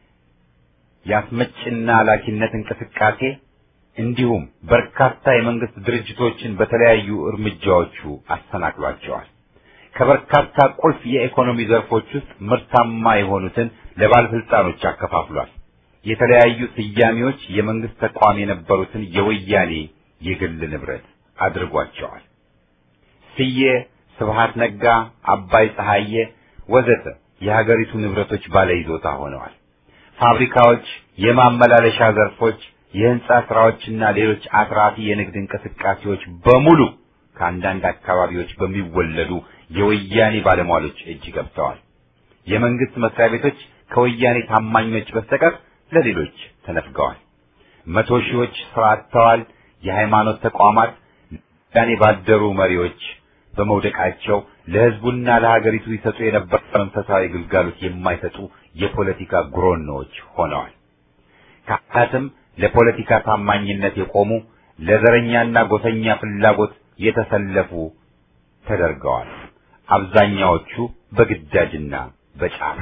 ያስመጭና ላኪነት እንቅስቃሴ እንዲሁም በርካታ የመንግስት ድርጅቶችን በተለያዩ እርምጃዎቹ አሰናክሏቸዋል። ከበርካታ ቁልፍ የኢኮኖሚ ዘርፎች ውስጥ ምርታማ የሆኑትን ለባለስልጣኖች አከፋፍሏል። የተለያዩ ስያሜዎች የመንግስት ተቋም የነበሩትን የወያኔ የግል ንብረት አድርጓቸዋል። ስዬ፣ ስብሃት ነጋ፣ አባይ ፀሐዬ ወዘተ የሀገሪቱ ንብረቶች ባለይዞታ ሆነዋል። ፋብሪካዎች፣ የማመላለሻ ዘርፎች፣ የህንጻ ስራዎችና ሌሎች አትራፊ የንግድ እንቅስቃሴዎች በሙሉ ከአንዳንድ አካባቢዎች በሚወለዱ የወያኔ ባለሟሎች እጅ ገብተዋል። የመንግስት መስሪያ ቤቶች ከወያኔ ታማኞች በስተቀር ለሌሎች ተነፍገዋል። መቶ ሺዎች ስራ አጥተዋል። የሃይማኖት ተቋማት ወያኔ ባደሩ መሪዎች በመውደቃቸው ለህዝቡና ለሀገሪቱ ይሰጡ የነበረ መንፈሳዊ ግልጋሎት የማይሰጡ የፖለቲካ ጉሮኖዎች ሆነዋል። ካህናትም ለፖለቲካ ታማኝነት የቆሙ ለዘረኛና ጎሰኛ ፍላጎት የተሰለፉ ተደርገዋል። አብዛኛዎቹ በግዳጅና በጫና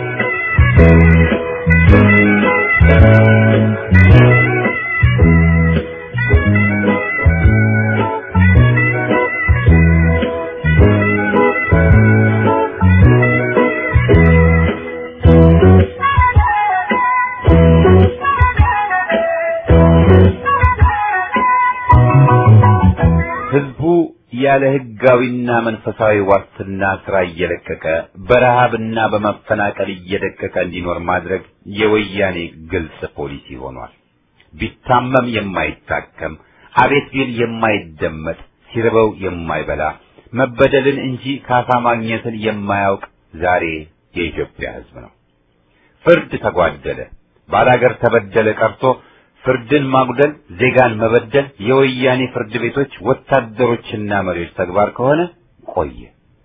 ያለ ህጋዊና መንፈሳዊ ዋስትና ስራ እየለቀቀ በረሃብና በመፈናቀል እየደቀቀ እንዲኖር ማድረግ የወያኔ ግልጽ ፖሊሲ ሆኗል። ቢታመም የማይታከም፣ አቤት ቢል የማይደመጥ፣ ሲርበው የማይበላ፣ መበደልን እንጂ ካሳ ማግኘትን የማያውቅ ዛሬ የኢትዮጵያ ህዝብ ነው። ፍርድ ተጓደለ፣ ባላገር ተበደለ ቀርቶ ፍርድን ማጉደል፣ ዜጋን መበደል የወያኔ ፍርድ ቤቶች ወታደሮችና መሪዎች ተግባር ከሆነ ቆየ።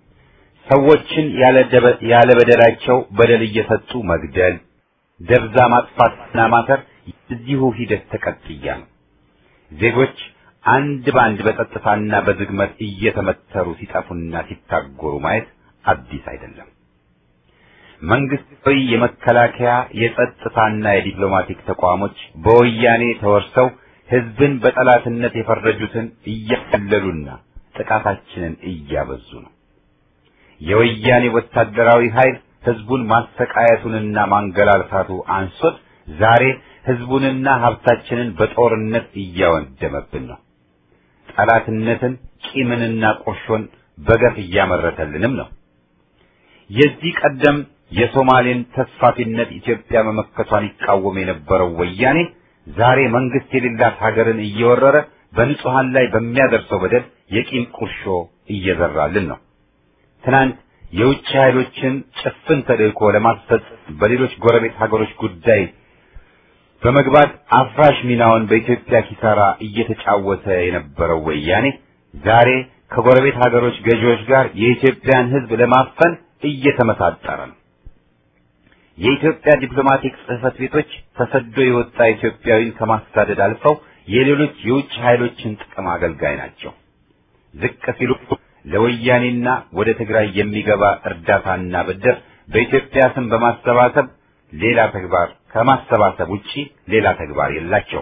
ሰዎችን ያለ በደላቸው በደል እየሰጡ መግደል፣ ደብዛ ማጥፋትና ማሰር የዚሁ ሂደት ተቀጥያ ነው። ዜጎች አንድ በአንድ በጸጥታና በዝግመት እየተመተሩ ሲጠፉና ሲታጎሩ ማየት አዲስ አይደለም። መንግስታዊ የመከላከያ የጸጥታና የዲፕሎማቲክ ተቋሞች በወያኔ ተወርሰው ህዝብን በጠላትነት የፈረጁትን እያቀለሉና ጥቃታችንን እያበዙ ነው። የወያኔ ወታደራዊ ኃይል ህዝቡን ማሰቃየቱንና ማንገላልታቱ አንሶት ዛሬ ህዝቡንና ሀብታችንን በጦርነት እያወደመብን ነው። ጠላትነትን፣ ቂምንና ቁርሾን በገፍ እያመረተልንም ነው። የዚህ ቀደም የሶማሌን ተስፋፊነት ኢትዮጵያ መመከቷን ይቃወም የነበረው ወያኔ ዛሬ መንግስት የሌላት ሀገርን እየወረረ በንጹሃን ላይ በሚያደርሰው በደል የቂም ቁርሾ እየዘራልን ነው። ትናንት የውጭ ኃይሎችን ጭፍን ተልእኮ ለማስፈጸም በሌሎች ጎረቤት ሀገሮች ጉዳይ በመግባት አፍራሽ ሚናውን በኢትዮጵያ ኪሳራ እየተጫወተ የነበረው ወያኔ ዛሬ ከጎረቤት ሀገሮች ገዢዎች ጋር የኢትዮጵያን ህዝብ ለማፈን እየተመሳጠረ ነው። የኢትዮጵያ ዲፕሎማቲክ ጽሕፈት ቤቶች ተሰዶ የወጣ ኢትዮጵያዊን ከማሳደድ አልፈው የሌሎች የውጭ ኃይሎችን ጥቅም አገልጋይ ናቸው። ዝቅ ሲሉ ለወያኔና ወደ ትግራይ የሚገባ እርዳታና ብድር በኢትዮጵያ ስም በማሰባሰብ ሌላ ተግባር ከማሰባሰብ ውጪ ሌላ ተግባር የላቸው።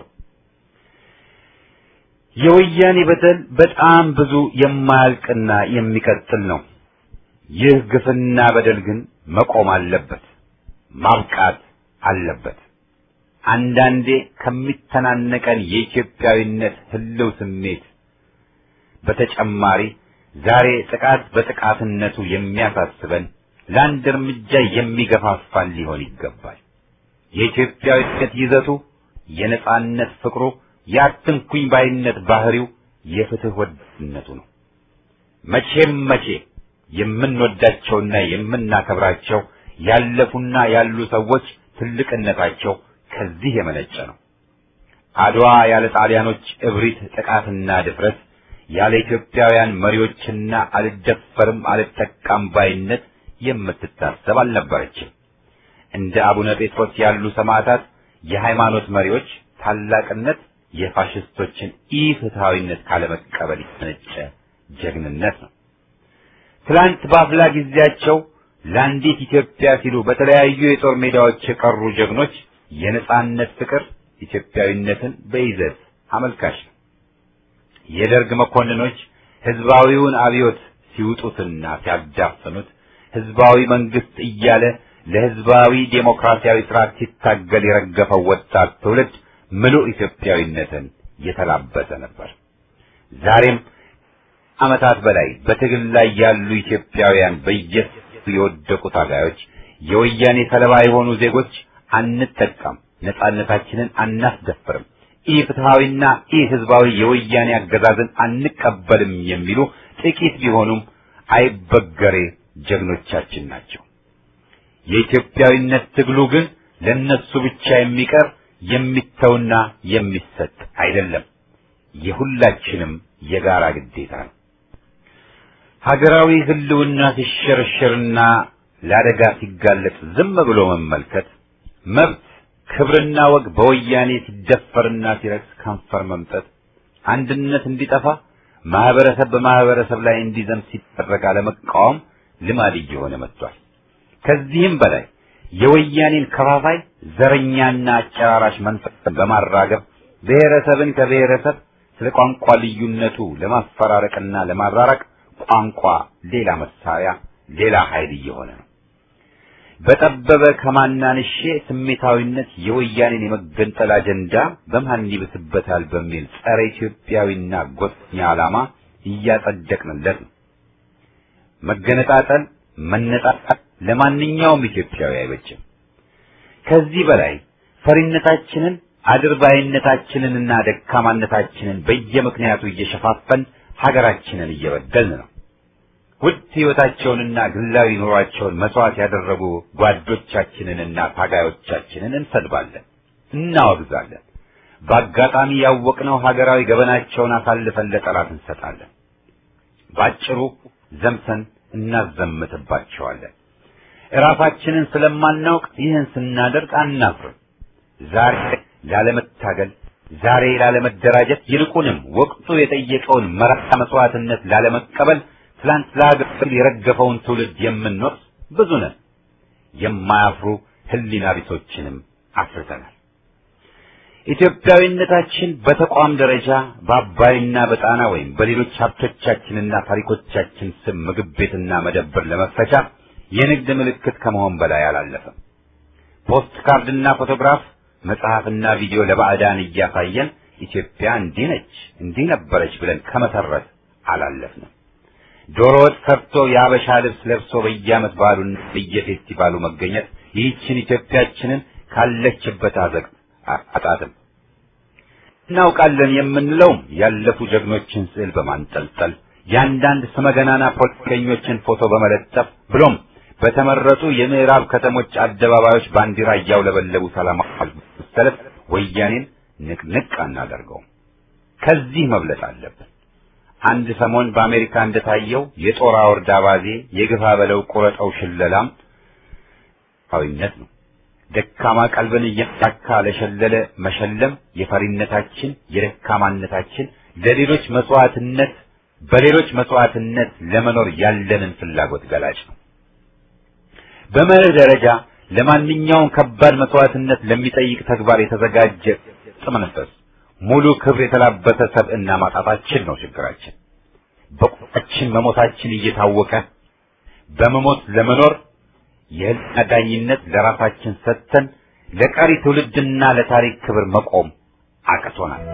የወያኔ በደል በጣም ብዙ የማያልቅና የሚቀጥል ነው። ይህ ግፍና በደል ግን መቆም አለበት፣ ማብቃት አለበት። አንዳንዴ ከሚተናነቀን የኢትዮጵያዊነት ህልው ስሜት በተጨማሪ ዛሬ ጥቃት በጥቃትነቱ የሚያሳስበን ለአንድ እርምጃ የሚገፋፋን ሊሆን ይገባል። የኢትዮጵያዊነት ይዘቱ፣ የነጻነት ፍቅሩ፣ የአትንኩኝ ባይነት ባህሪው፣ የፍትህ ወዳድነቱ ነው። መቼም መቼ የምንወዳቸውና የምናከብራቸው ያለፉና ያሉ ሰዎች ትልቅነታቸው ከዚህ የመነጨ ነው። አድዋ ያለ ጣሊያኖች እብሪት፣ ጥቃትና ድፍረት፣ ያለ ኢትዮጵያውያን መሪዎችና አልደፈርም አልጠቃም ባይነት የምትታሰብ አልነበረችም። እንደ አቡነ ጴጥሮስ ያሉ ሰማዕታት የሃይማኖት መሪዎች ታላቅነት የፋሽስቶችን ኢፍትሃዊነት ካለመቀበል የተነጨ ጀግንነት ነው። ትላንት በአፍላ ጊዜያቸው ለአንዲት ኢትዮጵያ ሲሉ በተለያዩ የጦር ሜዳዎች የቀሩ ጀግኖች የነጻነት ፍቅር ኢትዮጵያዊነትን በይዘት አመልካች ነው። የደርግ መኮንኖች ህዝባዊውን አብዮት ሲውጡትና ሲያዳፍኑት ህዝባዊ መንግስት እያለ ለህዝባዊ ዴሞክራሲያዊ ስርዓት ሲታገል የረገፈው ወጣት ትውልድ ምሉእ ኢትዮጵያዊነትን የተላበሰ ነበር። ዛሬም ዓመታት በላይ በትግል ላይ ያሉ ኢትዮጵያውያን በየሱ የወደቁ ታጋዮች የወያኔ ሰለባ የሆኑ ዜጎች አንጠቃም፣ ነጻነታችንን አናስደፍርም፣ ኢፍትሃዊና ኢህዝባዊ የወያኔ አገዛዝን አንቀበልም የሚሉ ጥቂት ቢሆኑም አይበገሬ ጀግኖቻችን ናቸው። የኢትዮጵያዊነት ትግሉ ግን ለነሱ ብቻ የሚቀር የሚተውና የሚሰጥ አይደለም፣ የሁላችንም የጋራ ግዴታ ነው። ሀገራዊ ህልውና ሲሸረሸርና ለአደጋ ሲጋለጥ ዝም ብሎ መመልከት፣ መብት ክብርና ወግ በወያኔ ሲደፈርና ሲረክስ ከንፈር መምጠት፣ አንድነት እንዲጠፋ ማህበረሰብ በማህበረሰብ ላይ እንዲዘምት ሲደረግ አለመቃወም ልማድ እየሆነ መጥቷል። ከዚህም በላይ የወያኔን ከፋፋይ ዘረኛና አጨራራሽ መንፈስ በማራገብ ብሔረሰብን ከብሔረሰብ ስለ ቋንቋ ልዩነቱ ለማፈራረቅና ለማራራቅ ቋንቋ ሌላ መሳሪያ ሌላ ኃይል እየሆነ ነው። በጠበበ ከማናንሼ ስሜታዊነት የወያኔን የመገንጠል አጀንዳ በማን ይብስበታል በሚል ጸረ ኢትዮጵያዊና ጎሰኛ ዓላማ እያጸደቅንለት ነው። መገነጣጠል መነጣጣል ለማንኛውም ኢትዮጵያዊ አይበጅም። ከዚህ በላይ ፈሪነታችንን አድርባይነታችንንና ደካማነታችንን በየምክንያቱ እየሸፋፈን ሀገራችንን እየበደልን ነው። ውድ ሕይወታቸውንና ግላዊ ኑሯቸውን መስዋዕት ያደረጉ ጓዶቻችንንና ታጋዮቻችንን እንሰድባለን፣ እናወግዛለን። በአጋጣሚ ያወቅነው ሀገራዊ ገበናቸውን አሳልፈን ለጠላት እንሰጣለን። ባጭሩ ዘምተን እናዘምትባቸዋለን። እራሳችንን ስለማናውቅ ይህን ስናደርግ አናፍርም። ዛሬ ላለመታገል፣ ዛሬ ላለመደራጀት፣ ይልቁንም ወቅቱ የጠየቀውን መራራ መስዋዕትነት ላለመቀበል ትላንት ለሀገር የረገፈውን ትውልድ የምንወርስ ብዙ ነን። የማያፍሩ ህሊና ቢሶችንም አፍርተናል። ኢትዮጵያዊነታችን በተቋም ደረጃ በአባይና በጣና ወይም በሌሎች ሀብቶቻችንና ታሪኮቻችን ስም ምግብ ቤትና መደብር ለመፈቻ የንግድ ምልክት ከመሆን በላይ አላለፈም። ፖስት ካርድና ፎቶግራፍ፣ መጽሐፍና ቪዲዮ ለባዕዳን እያሳየን ኢትዮጵያ እንዲህ ነች እንዲህ ነበረች ብለን ከመሰረት አላለፍንም። ዶሮ ወጥ ሰርቶ የአበሻ ልብስ ለብሶ በየዓመት በዓሉና በየፌስቲቫሉ መገኘት ይህችን ኢትዮጵያችንን ካለችበት አዘቅት አጣጥም። እናውቃለን የምንለውም ያለፉ ጀግኖችን ስዕል በማንጠልጠል የአንዳንድ ስመገናና ፖለቲከኞችን ፎቶ በመለጠፍ ብሎም በተመረጡ የምዕራብ ከተሞች አደባባዮች ባንዲራ እያውለበለቡ ሰላማዊ ሰልፍ ወያኔን ንቅንቅ አናደርገውም። ከዚህ መብለጥ አለብን። አንድ ሰሞን በአሜሪካ እንደታየው የጦር አውርድ አባዜ የግፋ በለው ቁረጠው ሽለላም ሐዊነት ነው። ደካማ ቀልብን እያሳካ ለሸለለ መሸለም የፈሪነታችን የደካማነታችን ለሌሎች መስዋዕትነት በሌሎች መስዋዕትነት ለመኖር ያለንን ፍላጎት ገላጭ ነው። በመርህ ደረጃ ለማንኛውም ከባድ መስዋዕትነት ለሚጠይቅ ተግባር የተዘጋጀ ጽመነፈስ ሙሉ ክብር የተላበሰ ሰብዕና ማጣታችን ነው ችግራችን። በቁጣችን መሞታችን እየታወቀ በመሞት ለመኖር የህልና ዳኝነት ለራሳችን ሰጥተን ለቀሪ ትውልድና ለታሪክ ክብር መቆም አቅቶናል።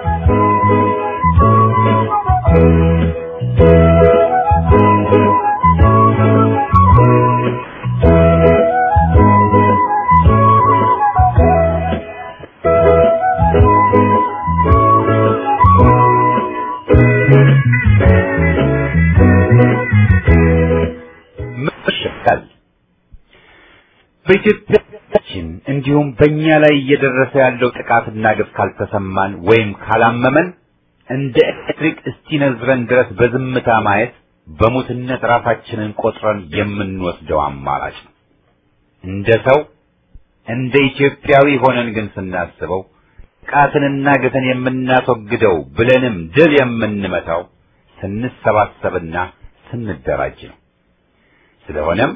በኢትዮጵያችን እንዲሁም በእኛ ላይ እየደረሰ ያለው ጥቃትና ግፍ ካልተሰማን ወይም ካላመመን እንደ ኤሌክትሪክ እስቲነዝረን ድረስ በዝምታ ማየት በሙትነት ራሳችንን ቆጥረን የምንወስደው አማራጭ ነው። እንደ ሰው እንደ ኢትዮጵያዊ ሆነን ግን ስናስበው ጥቃትንና ግፍን የምናስወግደው ብለንም ድል የምንመታው ስንሰባሰብና ስንደራጅ ነው። ስለሆነም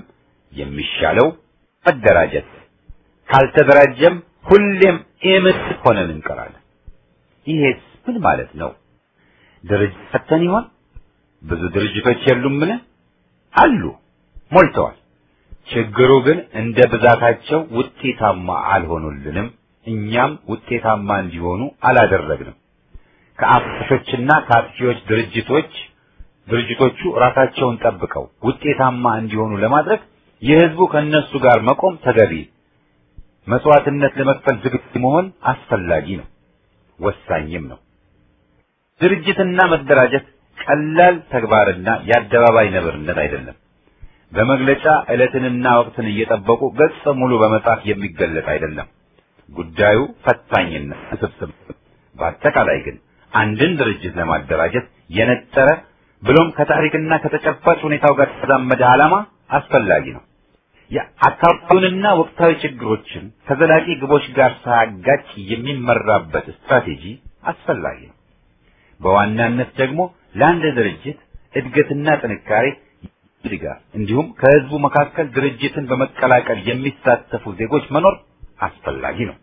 የሚሻለው መደራጀት፣ ካልተደራጀም ሁሌም ኤምስ ሆነን እንቀራለን። ይሄስ ምን ማለት ነው? ድርጅት ፈተን ይሆን? ብዙ ድርጅቶች የሉምን? አሉ፣ ሞልተዋል። ችግሩ ግን እንደ ብዛታቸው ውጤታማ አልሆኑልንም። እኛም ውጤታማ እንዲሆኑ አላደረግንም። ከአፍሾችና ከአጥፊዎች ድርጅቶች ድርጅቶቹ ራሳቸውን ጠብቀው ውጤታማ እንዲሆኑ ለማድረግ የህዝቡ ከነሱ ጋር መቆም ተገቢ፣ መስዋዕትነት ለመክፈል ዝግጁ መሆን አስፈላጊ ነው፣ ወሳኝም ነው። ድርጅትና መደራጀት ቀላል ተግባርና የአደባባይ ነብርነት አይደለም። በመግለጫ ዕለትንና ወቅትን እየጠበቁ ገጽ ሙሉ በመጻፍ የሚገለጥ አይደለም። ጉዳዩ ፈታኝና ውስብስብ። በአጠቃላይ ግን አንድን ድርጅት ለማደራጀት የነጠረ ብሎም ከታሪክና ከተጨባጭ ሁኔታው ጋር ተዛመደ ዓላማ አስፈላጊ ነው። የአካባቢውንና ወቅታዊ ችግሮችን ከዘላቂ ግቦች ጋር ሳያጋጭ የሚመራበት ስትራቴጂ አስፈላጊ ነው። በዋናነት ደግሞ ለአንድ ድርጅት እድገትና ጥንካሬ ድጋፍ እንዲሁም ከህዝቡ መካከል ድርጅትን በመቀላቀል የሚሳተፉ ዜጎች መኖር አስፈላጊ ነው።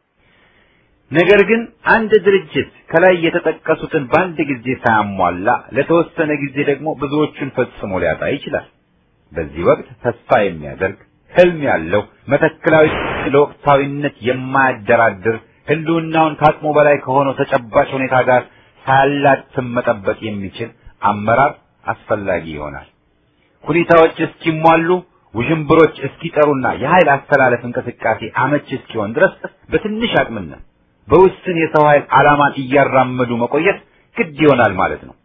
ነገር ግን አንድ ድርጅት ከላይ የተጠቀሱትን በአንድ ጊዜ ሳያሟላ ለተወሰነ ጊዜ ደግሞ ብዙዎቹን ፈጽሞ ሊያጣ ይችላል። በዚህ ወቅት ተስፋ የሚያደርግ ህልም ያለው መተክላዊ ለወቅታዊነት የማያደራድር ህልውናውን ከአቅሙ በላይ ከሆነው ተጨባጭ ሁኔታ ጋር ሳያላትም መጠበቅ የሚችል አመራር አስፈላጊ ይሆናል። ሁኔታዎች እስኪሟሉ፣ ውዥንብሮች እስኪጠሩና የኃይል አስተላለፍ እንቅስቃሴ አመች እስኪሆን ድረስ በትንሽ አቅምና በውስን የሰው ኃይል ዓላማን እያራመዱ መቆየት ግድ ይሆናል ማለት ነው።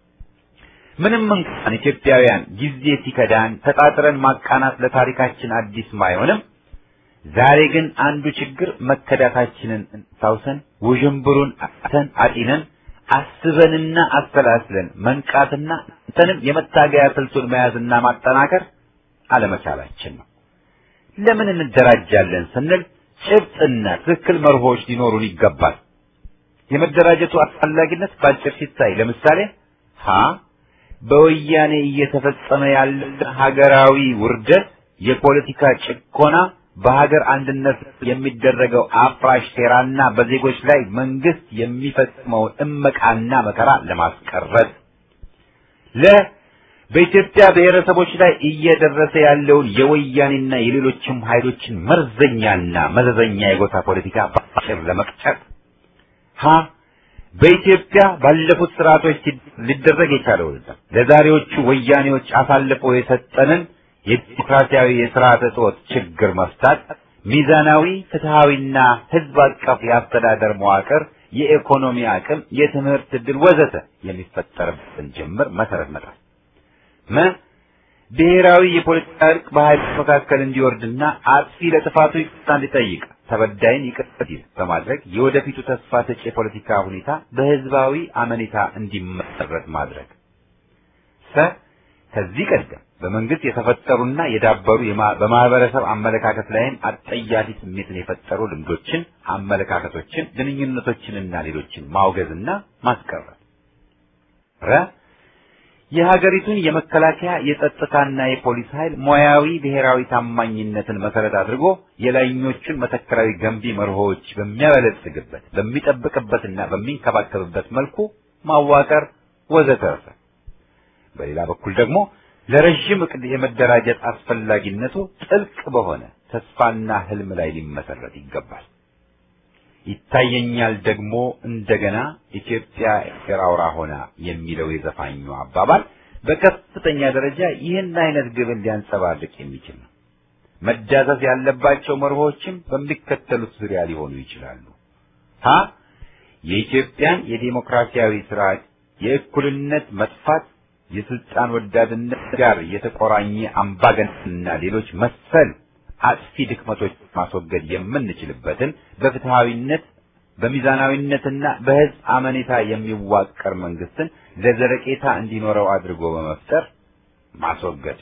ምንም እንኳን ኢትዮጵያውያን ጊዜ ሲከዳን ተጣጥረን ማቃናት ለታሪካችን አዲስ ባይሆንም ዛሬ ግን አንዱ ችግር መከዳታችንን ታውሰን ውዥንብሩን አተን አጢነን አስበንና አስተላስለን መንቃትና እንተንም የመታገያ ስልቱን መያዝና ማጠናከር አለመቻላችን ነው። ለምን እንደራጃለን ስንል ጭብጥና ትክክል መርሆች ሊኖሩን ይገባል። የመደራጀቱ አስፈላጊነት ባጭር ሲታይ ለምሳሌ ሀ በወያኔ እየተፈጸመ ያለ ሀገራዊ ውርደት፣ የፖለቲካ ጭቆና፣ በሀገር አንድነት የሚደረገው አፍራሽ ሴራና በዜጎች ላይ መንግስት የሚፈጽመው እመቃና መከራ ለማስቀረት፣ ለ በኢትዮጵያ ብሔረሰቦች ላይ እየደረሰ ያለውን የወያኔና የሌሎችም ኃይሎችን መርዘኛና መዘዘኛ የጎሳ ፖለቲካ ባጭር ለመቅጨት፣ ሀ በኢትዮጵያ ባለፉት ስርዓቶች ሊደረግ የቻለውን ለዛሬዎቹ ወያኔዎች አሳልፎ የሰጠንን የዲሞክራሲያዊ የስርዓተ ጾታ ችግር መፍታት፣ ሚዛናዊ ፍትሃዊና ህዝብ አቀፍ የአስተዳደር መዋቅር፣ የኢኮኖሚ አቅም፣ የትምህርት ዕድል ወዘተ የሚፈጠርበትን ጅምር መሰረት መጣል፣ መ ብሔራዊ የፖለቲካ እርቅ በኃይሎች መካከል እንዲወርድና አጥፊ ለጥፋቱ ይቅርታ እንዲጠይቅ ተበዳይን ይቅርታ እንዲል በማድረግ የወደፊቱ ተስፋ ሰጪ የፖለቲካ ሁኔታ በህዝባዊ አመኔታ እንዲመሰረት ማድረግ፣ ሰ ከዚህ ቀደም በመንግስት የተፈጠሩና የዳበሩ በማህበረሰብ አመለካከት ላይም አጠያፊ ስሜትን የፈጠሩ ልምዶችን፣ አመለካከቶችን፣ ግንኙነቶችንና ሌሎችን ማውገዝና ማስቀረት፣ ረ የሀገሪቱን የመከላከያ የጸጥታና የፖሊስ ኃይል ሙያዊ ብሔራዊ ታማኝነትን መሰረት አድርጎ የላይኞቹን መተከላዊ ገንቢ መርሆዎች በሚያበለጽግበት በሚጠብቅበትና በሚንከባከብበት መልኩ ማዋቀር ወዘተርፈ። በሌላ በኩል ደግሞ ለረጅም ዕቅድ የመደራጀት አስፈላጊነቱ ጥልቅ በሆነ ተስፋና ህልም ላይ ሊመሰረት ይገባል። ይታየኛል ደግሞ እንደገና ኢትዮጵያ ኤርትራ ሆና የሚለው የዘፋኙ አባባል በከፍተኛ ደረጃ ይህን አይነት ግብን ሊያንጸባርቅ የሚችል ነው። መዳሰስ ያለባቸው መርሆችም በሚከተሉት ዙሪያ ሊሆኑ ይችላሉ። ሀ የኢትዮጵያን የዲሞክራሲያዊ ስርዓት የእኩልነት መጥፋት፣ የስልጣን ወዳድነት ጋር የተቆራኘ አምባገነንና ሌሎች መሰል አጥፊ ድክመቶች ማስወገድ የምንችልበትን በፍትሃዊነት በሚዛናዊነትና በህዝብ አመኔታ የሚዋቀር መንግስትን ለዘለቄታ እንዲኖረው አድርጎ በመፍጠር ማስወገድ፣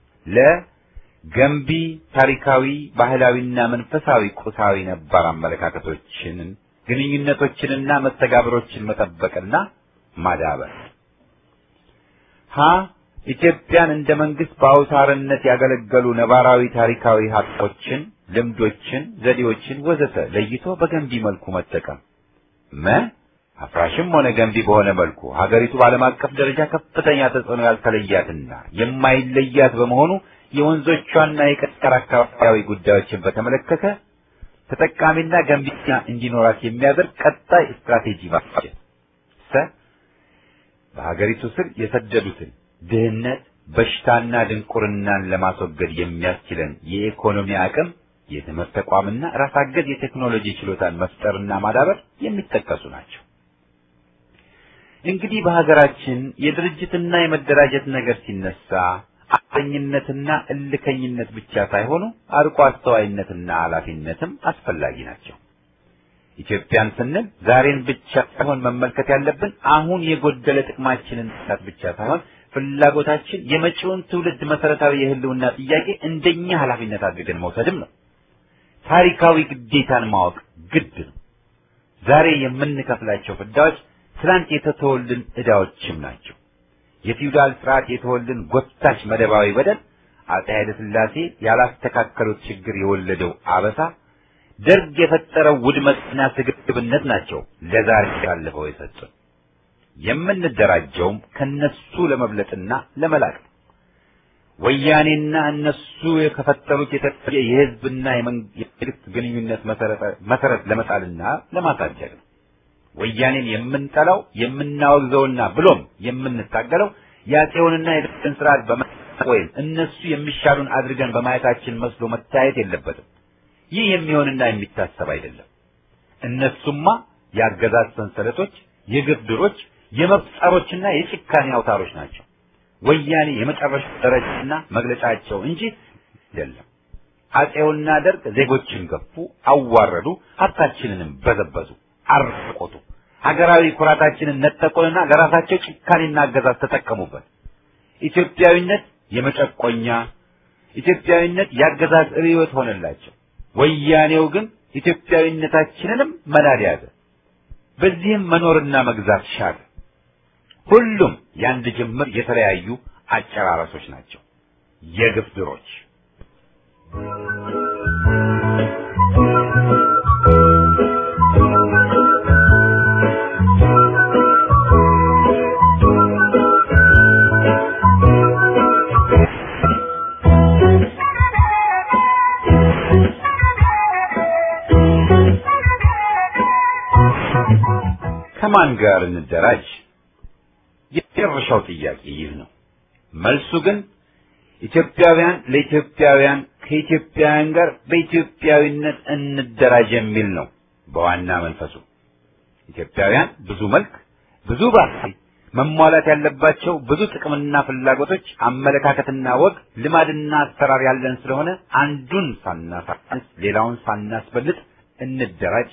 ለገንቢ ታሪካዊ ባህላዊና መንፈሳዊ ቁሳዊ ነባር አመለካከቶችን ግንኙነቶችንና መስተጋብሮችን መጠበቅና ማዳበር፣ ሀ ኢትዮጵያን እንደ መንግስት በአውታርነት ያገለገሉ ነባራዊ ታሪካዊ ሀቆችን፣ ልምዶችን፣ ዘዴዎችን ወዘተ ለይቶ በገንቢ መልኩ መጠቀም መ አፍራሽም ሆነ ገንቢ በሆነ መልኩ ሀገሪቱ በዓለም አቀፍ ደረጃ ከፍተኛ ተጽዕኖ ያልተለያትና የማይለያት በመሆኑ የወንዞቿና የቀጠር አካባቢያዊ ጉዳዮችን በተመለከተ ተጠቃሚና ገንቢና እንዲኖራት የሚያደርግ ቀጣይ ስትራቴጂ ማስጀት ሰ በሀገሪቱ ስር የሰደዱትን ድህነት፣ በሽታና ድንቁርናን ለማስወገድ የሚያስችለን የኢኮኖሚ አቅም፣ የትምህርት ተቋምና ራስ አገዝ የቴክኖሎጂ ችሎታን መፍጠርና ማዳበር የሚጠቀሱ ናቸው። እንግዲህ በሀገራችን የድርጅትና የመደራጀት ነገር ሲነሳ አጥኝነትና እልከኝነት ብቻ ሳይሆኑ አርቆ አስተዋይነትና ኃላፊነትም አስፈላጊ ናቸው። ኢትዮጵያን ስንል ዛሬን ብቻ ሳይሆን መመልከት ያለብን አሁን የጎደለ ጥቅማችንን ሳት ብቻ ሳይሆን ፍላጎታችን የመጪውን ትውልድ መሰረታዊ የህልውና ጥያቄ እንደኛ ኃላፊነት አድርገን መውሰድም ነው። ታሪካዊ ግዴታን ማወቅ ግድ ነው። ዛሬ የምንከፍላቸው ፍዳዎች ትላንት የተተወልን ዕዳዎችም ናቸው። የፊውዳል ስርዓት የተወልን ጎታች መደባዊ በደል፣ አፄ ኃይለ ሥላሴ ያላስተካከሉት ችግር የወለደው አበሳ፣ ደርግ የፈጠረው ውድመትና ስግብግብነት ናቸው ለዛሬ ያለፈው የሰጡን። የምንደራጀውም ከነሱ ለመብለጥና ለመላቅ ነው። ወያኔና እነሱ የከፈጠሩት የተለየ የህዝብና የመንግስት ግንኙነት መሰረት ለመጣልና ለማሳደግ ነው። ወያኔን የምንጠላው የምናወግዘውና ብሎም የምንታገለው የአፄውንና የደርግን ስርዓት በመጣ ወይም እነሱ የሚሻሉን አድርገን በማየታችን መስሎ መታየት የለበትም። ይህ የሚሆንና የሚታሰብ አይደለም። እነሱማ የአገዛዝ ሰንሰለቶች፣ የግፍ ድሮች፣ የመብት ጸሮችና የጭካኔ አውታሮች ናቸው። ወያኔ የመጨረሻ ደረጃና መግለጫቸው እንጂ አይደለም። አፄውና ደርግ ዜጎችን ገፉ፣ አዋረዱ፣ ሀብታችንንም በዘበዙ፣ አርቆቱ፣ ሀገራዊ ኩራታችንን ነጠቁንና ለራሳቸው ጭካኔና አገዛዝ ተጠቀሙበት። ኢትዮጵያዊነት የመጨቆኛ፣ ኢትዮጵያዊነት የአገዛዝ ርዕዮት ሆነላቸው። ወያኔው ግን ኢትዮጵያዊነታችንንም መናድ ያዘ። በዚህም መኖርና መግዛት ሻለ። ሁሉም የአንድ ጅምር የተለያዩ አጨራረሶች ናቸው፣ የግፍ ድሮች። ከማን ጋር እንደራጅ? የመጨረሻው ጥያቄ ይህ ነው። መልሱ ግን ኢትዮጵያውያን ለኢትዮጵያውያን ከኢትዮጵያውያን ጋር በኢትዮጵያዊነት እንደራጅ የሚል ነው። በዋና መንፈሱ ኢትዮጵያውያን ብዙ መልክ፣ ብዙ ባህሪ፣ መሟላት ያለባቸው ብዙ ጥቅምና ፍላጎቶች፣ አመለካከትና ወግ፣ ልማድና አሰራር ያለን ስለሆነ አንዱን ሳናሳንስ ሌላውን ሳናስበልጥ እንደራጅ።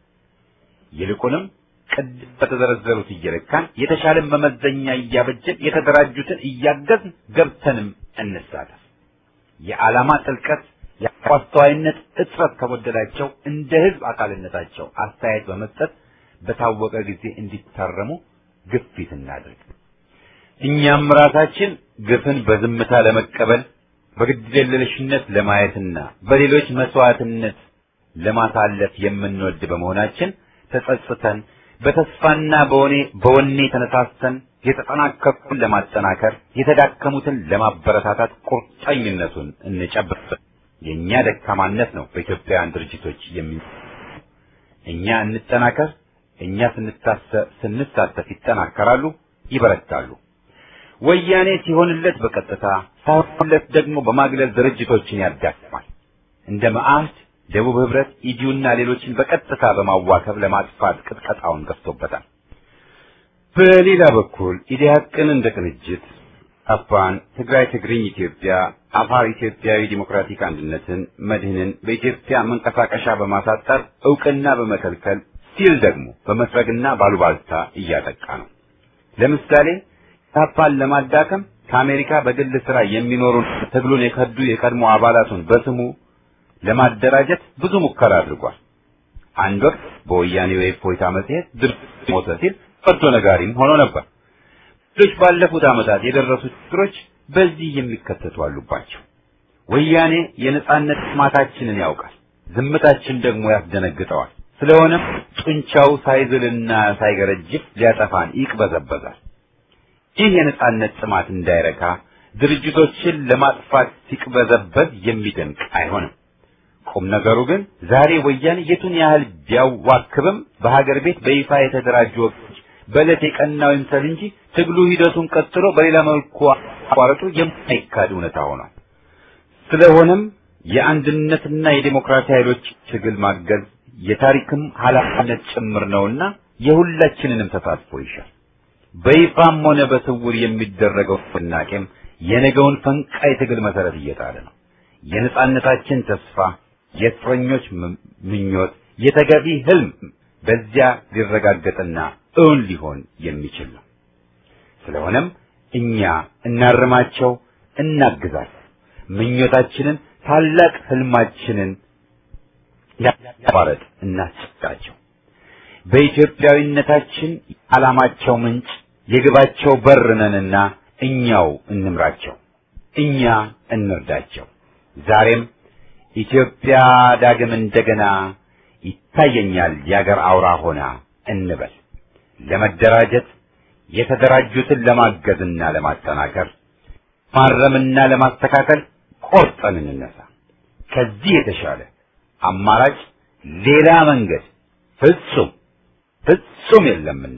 ይልቁንም ቅድም በተዘረዘሩት እየለካን የተሻለ መመዘኛ እያበጀን የተደራጁትን እያገዝን ገብተንም እንሳተፍ። የዓላማ ጥልቀት የአስተዋይነት እጥረት ከጎደላቸው እንደ ህዝብ አካልነታቸው አስተያየት በመስጠት በታወቀ ጊዜ እንዲታረሙ ግፊት እናድርግ። እኛም ራሳችን ግፍን በዝምታ ለመቀበል በግድየለሽነት ለማየትና በሌሎች መስዋዕትነት ለማሳለፍ የምንወድ በመሆናችን ተጸጽተን በተስፋና በወኔ በወኔ ተነሳስተን የተጠናከሩትን ለማጠናከር የተዳከሙትን ለማበረታታት ቁርጠኝነቱን እንጨብጥ። የኛ ደካማነት ነው በኢትዮጵያውያን ድርጅቶች የሚ እኛ እንጠናከር። እኛ ስንሳተፍ ይጠናከራሉ፣ ይበረታሉ። ወያኔ ሲሆንለት በቀጥታ ሳይሆንለት ደግሞ በማግለል ድርጅቶችን ያዳክማል። እንደ መዓህድ፣ ደቡብ ህብረት፣ ኢዲዩና ሌሎችን በቀጥታ በማዋከብ ለማጥፋት ቅጥቀጣውን ገፍቶበታል። በሌላ በኩል ኢዲሃቅን እንደ ቅንጅት፣ አፋን፣ ትግራይ ትግርኝ ኢትዮጵያ፣ አፋር ኢትዮጵያዊ ዲሞክራቲክ አንድነትን፣ መድህንን በኢትዮጵያ መንቀሳቀሻ በማሳጠር ዕውቅና በመከልከል ሲል ደግሞ በመስረግና ባሉባልታ እያጠቃ ነው። ለምሳሌ አፋን ለማዳከም ከአሜሪካ በግል ስራ የሚኖሩ ትግሉን የከዱ የቀድሞ አባላቱን በስሙ ለማደራጀት ብዙ ሙከራ አድርጓል። አንድ ወቅት በወያኔው የእፎይታ መጽሔት ድርጅት ሞተ ሲል ፈርዶ ነጋሪም ሆኖ ነበር። ልጅ ባለፉት ዓመታት የደረሱት ችግሮች በዚህ የሚከተቱ አሉባቸው። ወያኔ የነጻነት ጥማታችንን ያውቃል፣ ዝምታችን ደግሞ ያስደነግጠዋል። ስለሆነም ጡንቻው ሳይዝልና ሳይገረጅፍ ሊያጠፋን ይቅበዘበዛል። ይህ የነጻነት ጥማት እንዳይረካ ድርጅቶችን ለማጥፋት ሲቅበዘበዝ የሚደንቅ አይሆንም። ቁም ነገሩ ግን ዛሬ ወያኔ የቱን ያህል ቢያዋክብም በሀገር ቤት በይፋ የተደራጁ ወቅቶች በዕለት የቀናው ይምሰል እንጂ ትግሉ ሂደቱን ቀጥሎ በሌላ መልኩ አቋረጡ የማይካድ እውነታ ሆኗል። ስለሆነም የአንድነትና የዲሞክራሲ ኃይሎች ትግል ማገዝ የታሪክም ኃላፊነት ጭምር ነውና የሁላችንንም ተሳትፎ ይሻል። በይፋም ሆነ በስውር የሚደረገው ንቅናቄም የነገውን ፈንቃይ ትግል መሰረት እየጣለ ነው። የነጻነታችን ተስፋ፣ የእስረኞች ምኞት፣ የተገቢ ህልም በዚያ ሊረጋገጥና እውን ሊሆን የሚችል ነው። ስለሆነም እኛ እናርማቸው፣ እናግዛቸው። ምኞታችንን ታላቅ ህልማችንን ያቋረጥ እናስጨብጣቸው። በኢትዮጵያዊነታችን ዓላማቸው ምንጭ የግባቸው በር ነንና እኛው እንምራቸው፣ እኛ እንርዳቸው። ዛሬም ኢትዮጵያ ዳግም እንደገና ይታየኛል የአገር አውራ ሆና እንበል። ለመደራጀት የተደራጁትን ለማገዝና ለማጠናከር ማረምና ለማስተካከል ቆርጠን እንነሳ። ከዚህ የተሻለ አማራጭ ሌላ መንገድ ፍጹም ፍጹም የለምና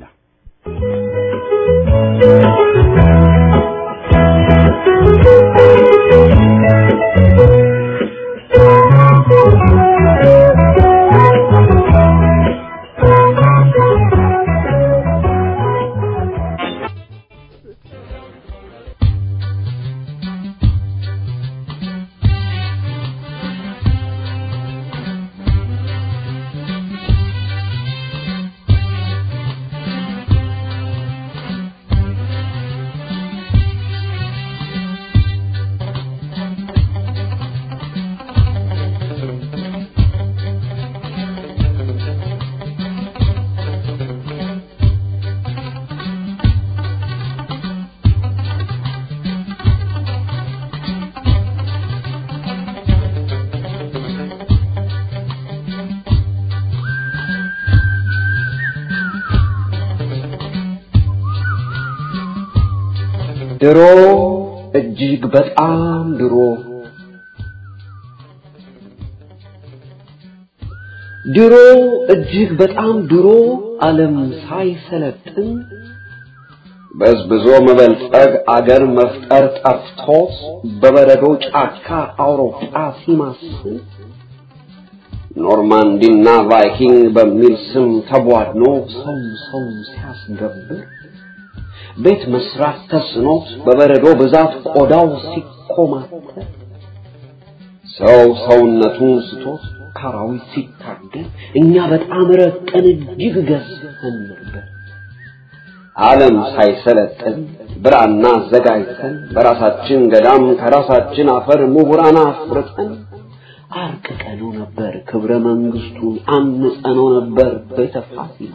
ድሮ እጅግ በጣም ድሮ ድሮ እጅግ በጣም ድሮ ዓለም ሳይሰለጥን በዝብዞ መበልጸግ አገር መፍጠር ጠፍቶት በበረዶ ጫካ አውሮፓ ሲማስል ኖርማንዲና ቫይኪንግ በሚል ስም ተቧድኖ ሰው ሰው ሲያስገብር ቤት መስራት ተስኖት በበረዶ ብዛት ቆዳው ሲኮማተር ሰው ሰውነቱን ስቶት ካራዊት ሲታገል እኛ በጣም ረቀን እጅግ ገዝፈን ነበር። ዓለም ሳይሰለጥን ብራና አዘጋጅተን በራሳችን ገዳም ከራሳችን አፈር ምሁራን አፍርተን አርቅቀነው ነበር ክብረ መንግስቱን አንጸነው ነበር ቤተ ፋሲል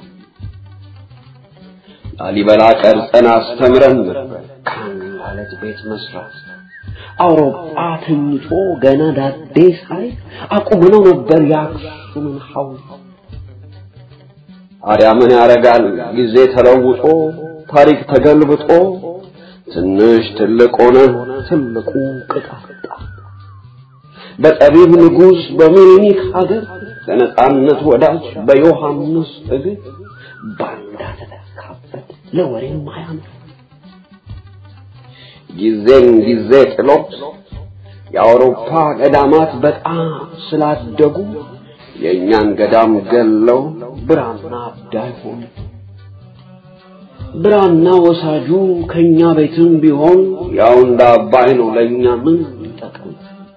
ላሊበላ ቀርጸን አስተምረን ነበር ካንላለት ቤት መስራት አውሮፓ ተኝቶ ገና ዳዴ ሳይ አቁመነው ነበር የአክሱምን ሐውልት። አዲያ ምን ያረጋል ጊዜ ተለውጦ ታሪክ ተገልብጦ ትንሽ ትልቅ ሆነ ትልቁ ቅጣጣ በጠቢብ ንጉስ በሚኒክ ሀገር ለነጻነት ወዳጅ በዮሐንስ እግር ባንዳ ተተካበት ለወሬም ማያምር ጊዜን ጊዜ ጥሎት የአውሮፓ ገዳማት በጣም ስላደጉ የእኛን ገዳም ገለው ብራና አዳይ ሆኑ። ብራና ወሳጁ ከኛ ቤትም ቢሆን ያው እንደ አባይ ነው ለኛ ምን ይጠቅም?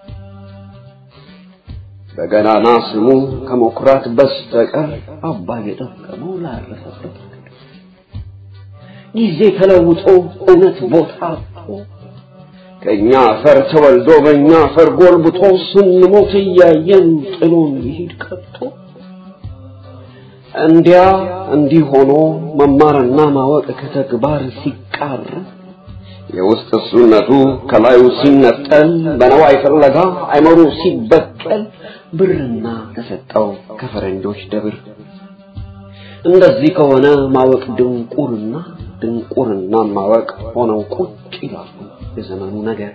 በገናና ስሙ ከመኩራት በስተቀር አባይ የጠቀመው ላረፈበት ጊዜ ተለውጦ እውነት ቦታ አጥቶ ከኛ አፈር ተወልዶ በእኛ አፈር ጎልብቶ ስንሞት እያየን ጥሎን ይሄድ ቀጥቶ እንዲያ እንዲህ ሆኖ መማርና ማወቅ ከተግባር ሲቃ ሲቃር የውስጥ ሱነቱ ከላዩ ሲነጠል በነዋይ ፍለጋ አይመሩ ሲበቀል ብርና ተሰጠው ከፈረንጆች ደብር እንደዚህ ከሆነ ማወቅ ድንቁርና ድንቁርና ማወቅ ሆነው ቁጭ ይላሉ የዘመኑ ነገር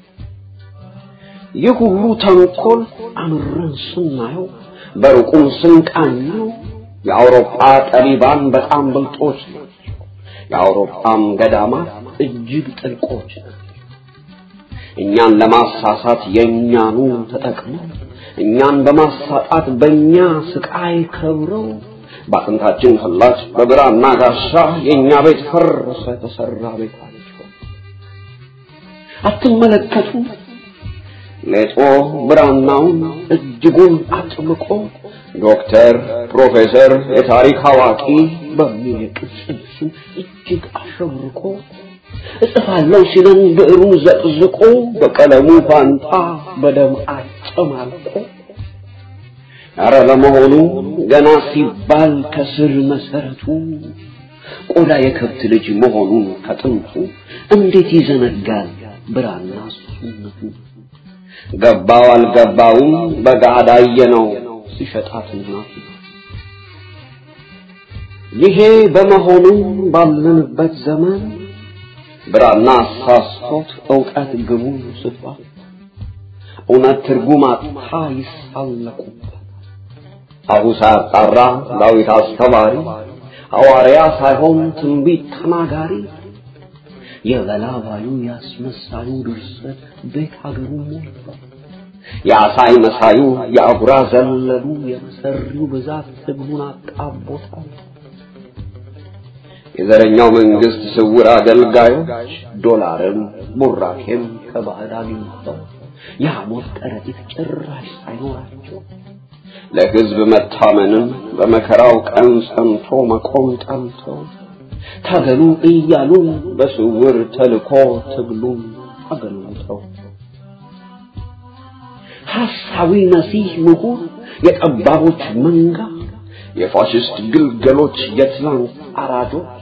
የሁሉ ተንኮል አምረን ስናየው በሩቁም ስንቃኘው የአውሮፓ ጠቢባን በጣም ብልጦች ናቸው የአውሮፓም ገዳማት እጅግ ጥልቆች እኛን ለማሳሳት የኛኑ ተጠቅመው እኛን በማሳጣት በእኛ ስቃይ ከብረው ባጥንታችን ፍላጭ በብራና ጋሻ የኛ ቤት ፈረሰ ተሰራ ቤታቸው አትመለከቱ ለጦ ብራናውን እጅጉን አጥብቆ ዶክተር ፕሮፌሰር የታሪክ አዋቂ በሚል ቅጽል ስም እጅግ አሸብርቆ እጽፋለሁ ሲለን ብዕሩን ዘቅዝቆ በቀለሙ ፋንታ በደም አጨማልቆ አረ ለመሆኑ ገና ሲባል ከስር መሰረቱ ቆዳ የከብት ልጅ መሆኑን ከጥንቱ እንዴት ይዘነጋል ብራና ሱነቱ ገባው አልገባውም በጋዳየ ነው ሲሸጣት እናቱ ይሄ በመሆኑ ባለንበት ዘመን ብራና አሳስቶት ዕውቀት ግቡ ስፋት እውነት ትርጉም አጥታ ይሳለቁበት አሁን ሳጣራ ዳዊት አስተማሪ ሐዋርያ ሳይሆን ትንቢት ተናጋሪ የበላባዩ ያስመሳዩ ድርሰት ቤት ሀገሩ ሞልቶ ያሳይ መሳዩ ያጉራ ዘለሉ የመሰሪው ብዛት ትግሉን አጣቦታል የዘረኛው መንግስት ስውር አገልጋዮች ዶላርም ሙራኬም ከባህር አግኝተው ያሞት ቀረጢት ጭራሽ ሳይኖራቸው ለህዝብ መታመንም በመከራው ቀን ጸንቶ መቆም ጠልተው ታገሉ እያሉ በስውር ተልኮ ትግሉን አገልግተው ሐሳዊ መሲህ ምሁር የጠባቦች መንጋ የፋሽስት ግልገሎች የትላንት አራጆች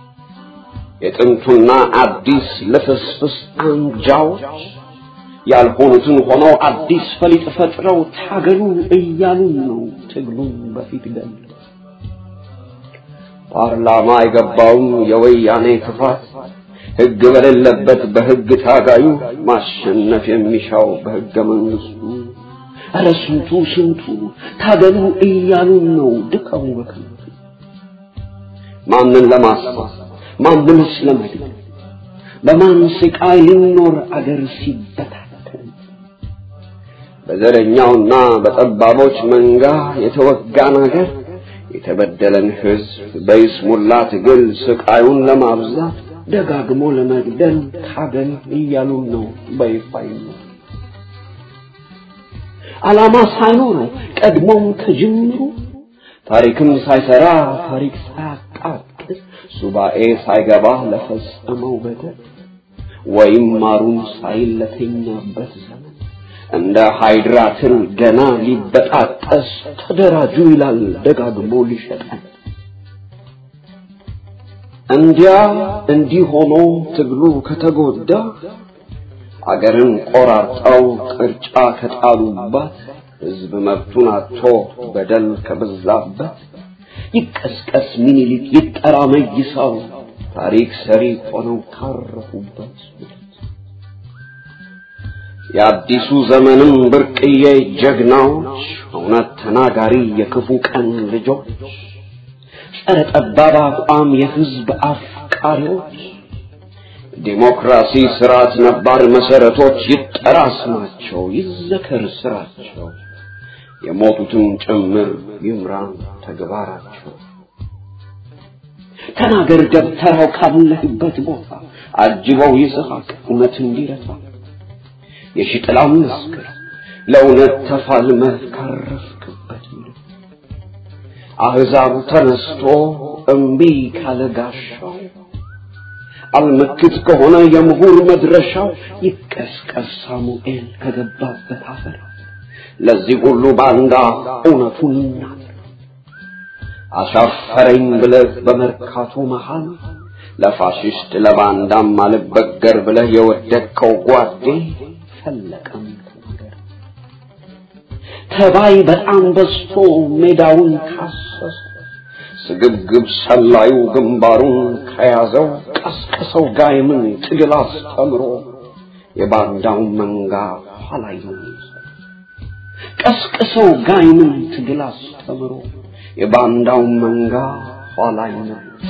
የጥንቱና አዲስ ለፍስፍስ አንጃዎች ያልሆኑትን ሆነው አዲስ ፈሊጥ ፈጥረው ታገሉ እያሉ ነው ትግሉን በፊት ገል ፓርላማ የገባው የወያኔ ክፋት ህግ በሌለበት በህግ ታጋዩ ማሸነፍ የሚሻው በህገ መንግስቱ አረስንቱ ስንቱ ታገሉ እያሉ ነው ድካሙ በከንቱ ማንን ለማስፋት ማንንስ ለማድረግ በማን ስቃይ ሊኖር አገር ሲበታተን በዘረኛውና በጠባቦች መንጋ የተወጋን አገር የተበደለን ህዝብ በይስሙላ ትግል ስቃዩን ለማብዛት ደጋግሞ ለመግደል ታገል እያሉ ነው በይፋይ ዓላማ ሳይኖረው ቀድሞም ከጅምሩ ታሪክም ሳይሰራ ታሪክ ሳያጣቅስ ሱባኤ ሳይገባ ለፈጸመው በደል ወይም ማሩን ሳይለተኛበት ዘመን እንደ ሃይድራትን ገና ሊበጣጠስ ተደራጁ ይላል ደጋግሞ ሊሸጠን እንዲያ እንዲህ ሆኖ ትግሉ ከተጎዳ አገርን ቆራርጠው ቅርጫ ከጣሉባት ህዝብ መብቱን አጥቶ በደል ከበዛበት ይቀስቀስ ምኒልክ ይጠራ መይሳው ታሪክ ሰሪ ሆነው ካረፉበት የአዲሱ ዘመንም ብርቅዬ ጀግናዎች እውነት ተናጋሪ የክፉ ቀን ልጆች ጸረ ጠባብ አቋም የህዝብ አፍቃሪዎች ዲሞክራሲ ስርዓት ነባር መሰረቶች ይጠራስማቸው ይዘከር ስራቸው የሞቱትን ጭምር ይምራን ተግባራቸው ተናገር ደብተራው ካለህበት ቦታ አጅበው ይስሐቅ እውነት እንዲረታ የሽጥላም መስክር ለእውነት ተፋልመህ ካረፍክበት አህዛብ ተነስቶ እምቢ ካለጋሻው አልመክት ከሆነ የምሁር መድረሻው ይቀስቀስ ሳሙኤል ከገባበት አፈር ለዚህ ሁሉ ባንዳ እውነቱን ይናገር አሻፈረኝ ብለህ በመርካቶ መሃል ለፋሽስት ለባንዳም አልበገር ብለህ የወደድከው ጓዴ ፈለቀም ነገር ተባይ በጣም በዝቶ ሜዳውን ካሰሰ ስግብግብ ሰላዩ ግንባሩን ከያዘው ቀስቅሰው ጋይምን ትግል አስተምሮ የባንዳው መንጋ ኋላይ ቀስቅሰው ጋይምን ትግል አስተምሮ የባንዳው መንጋ ኋላይ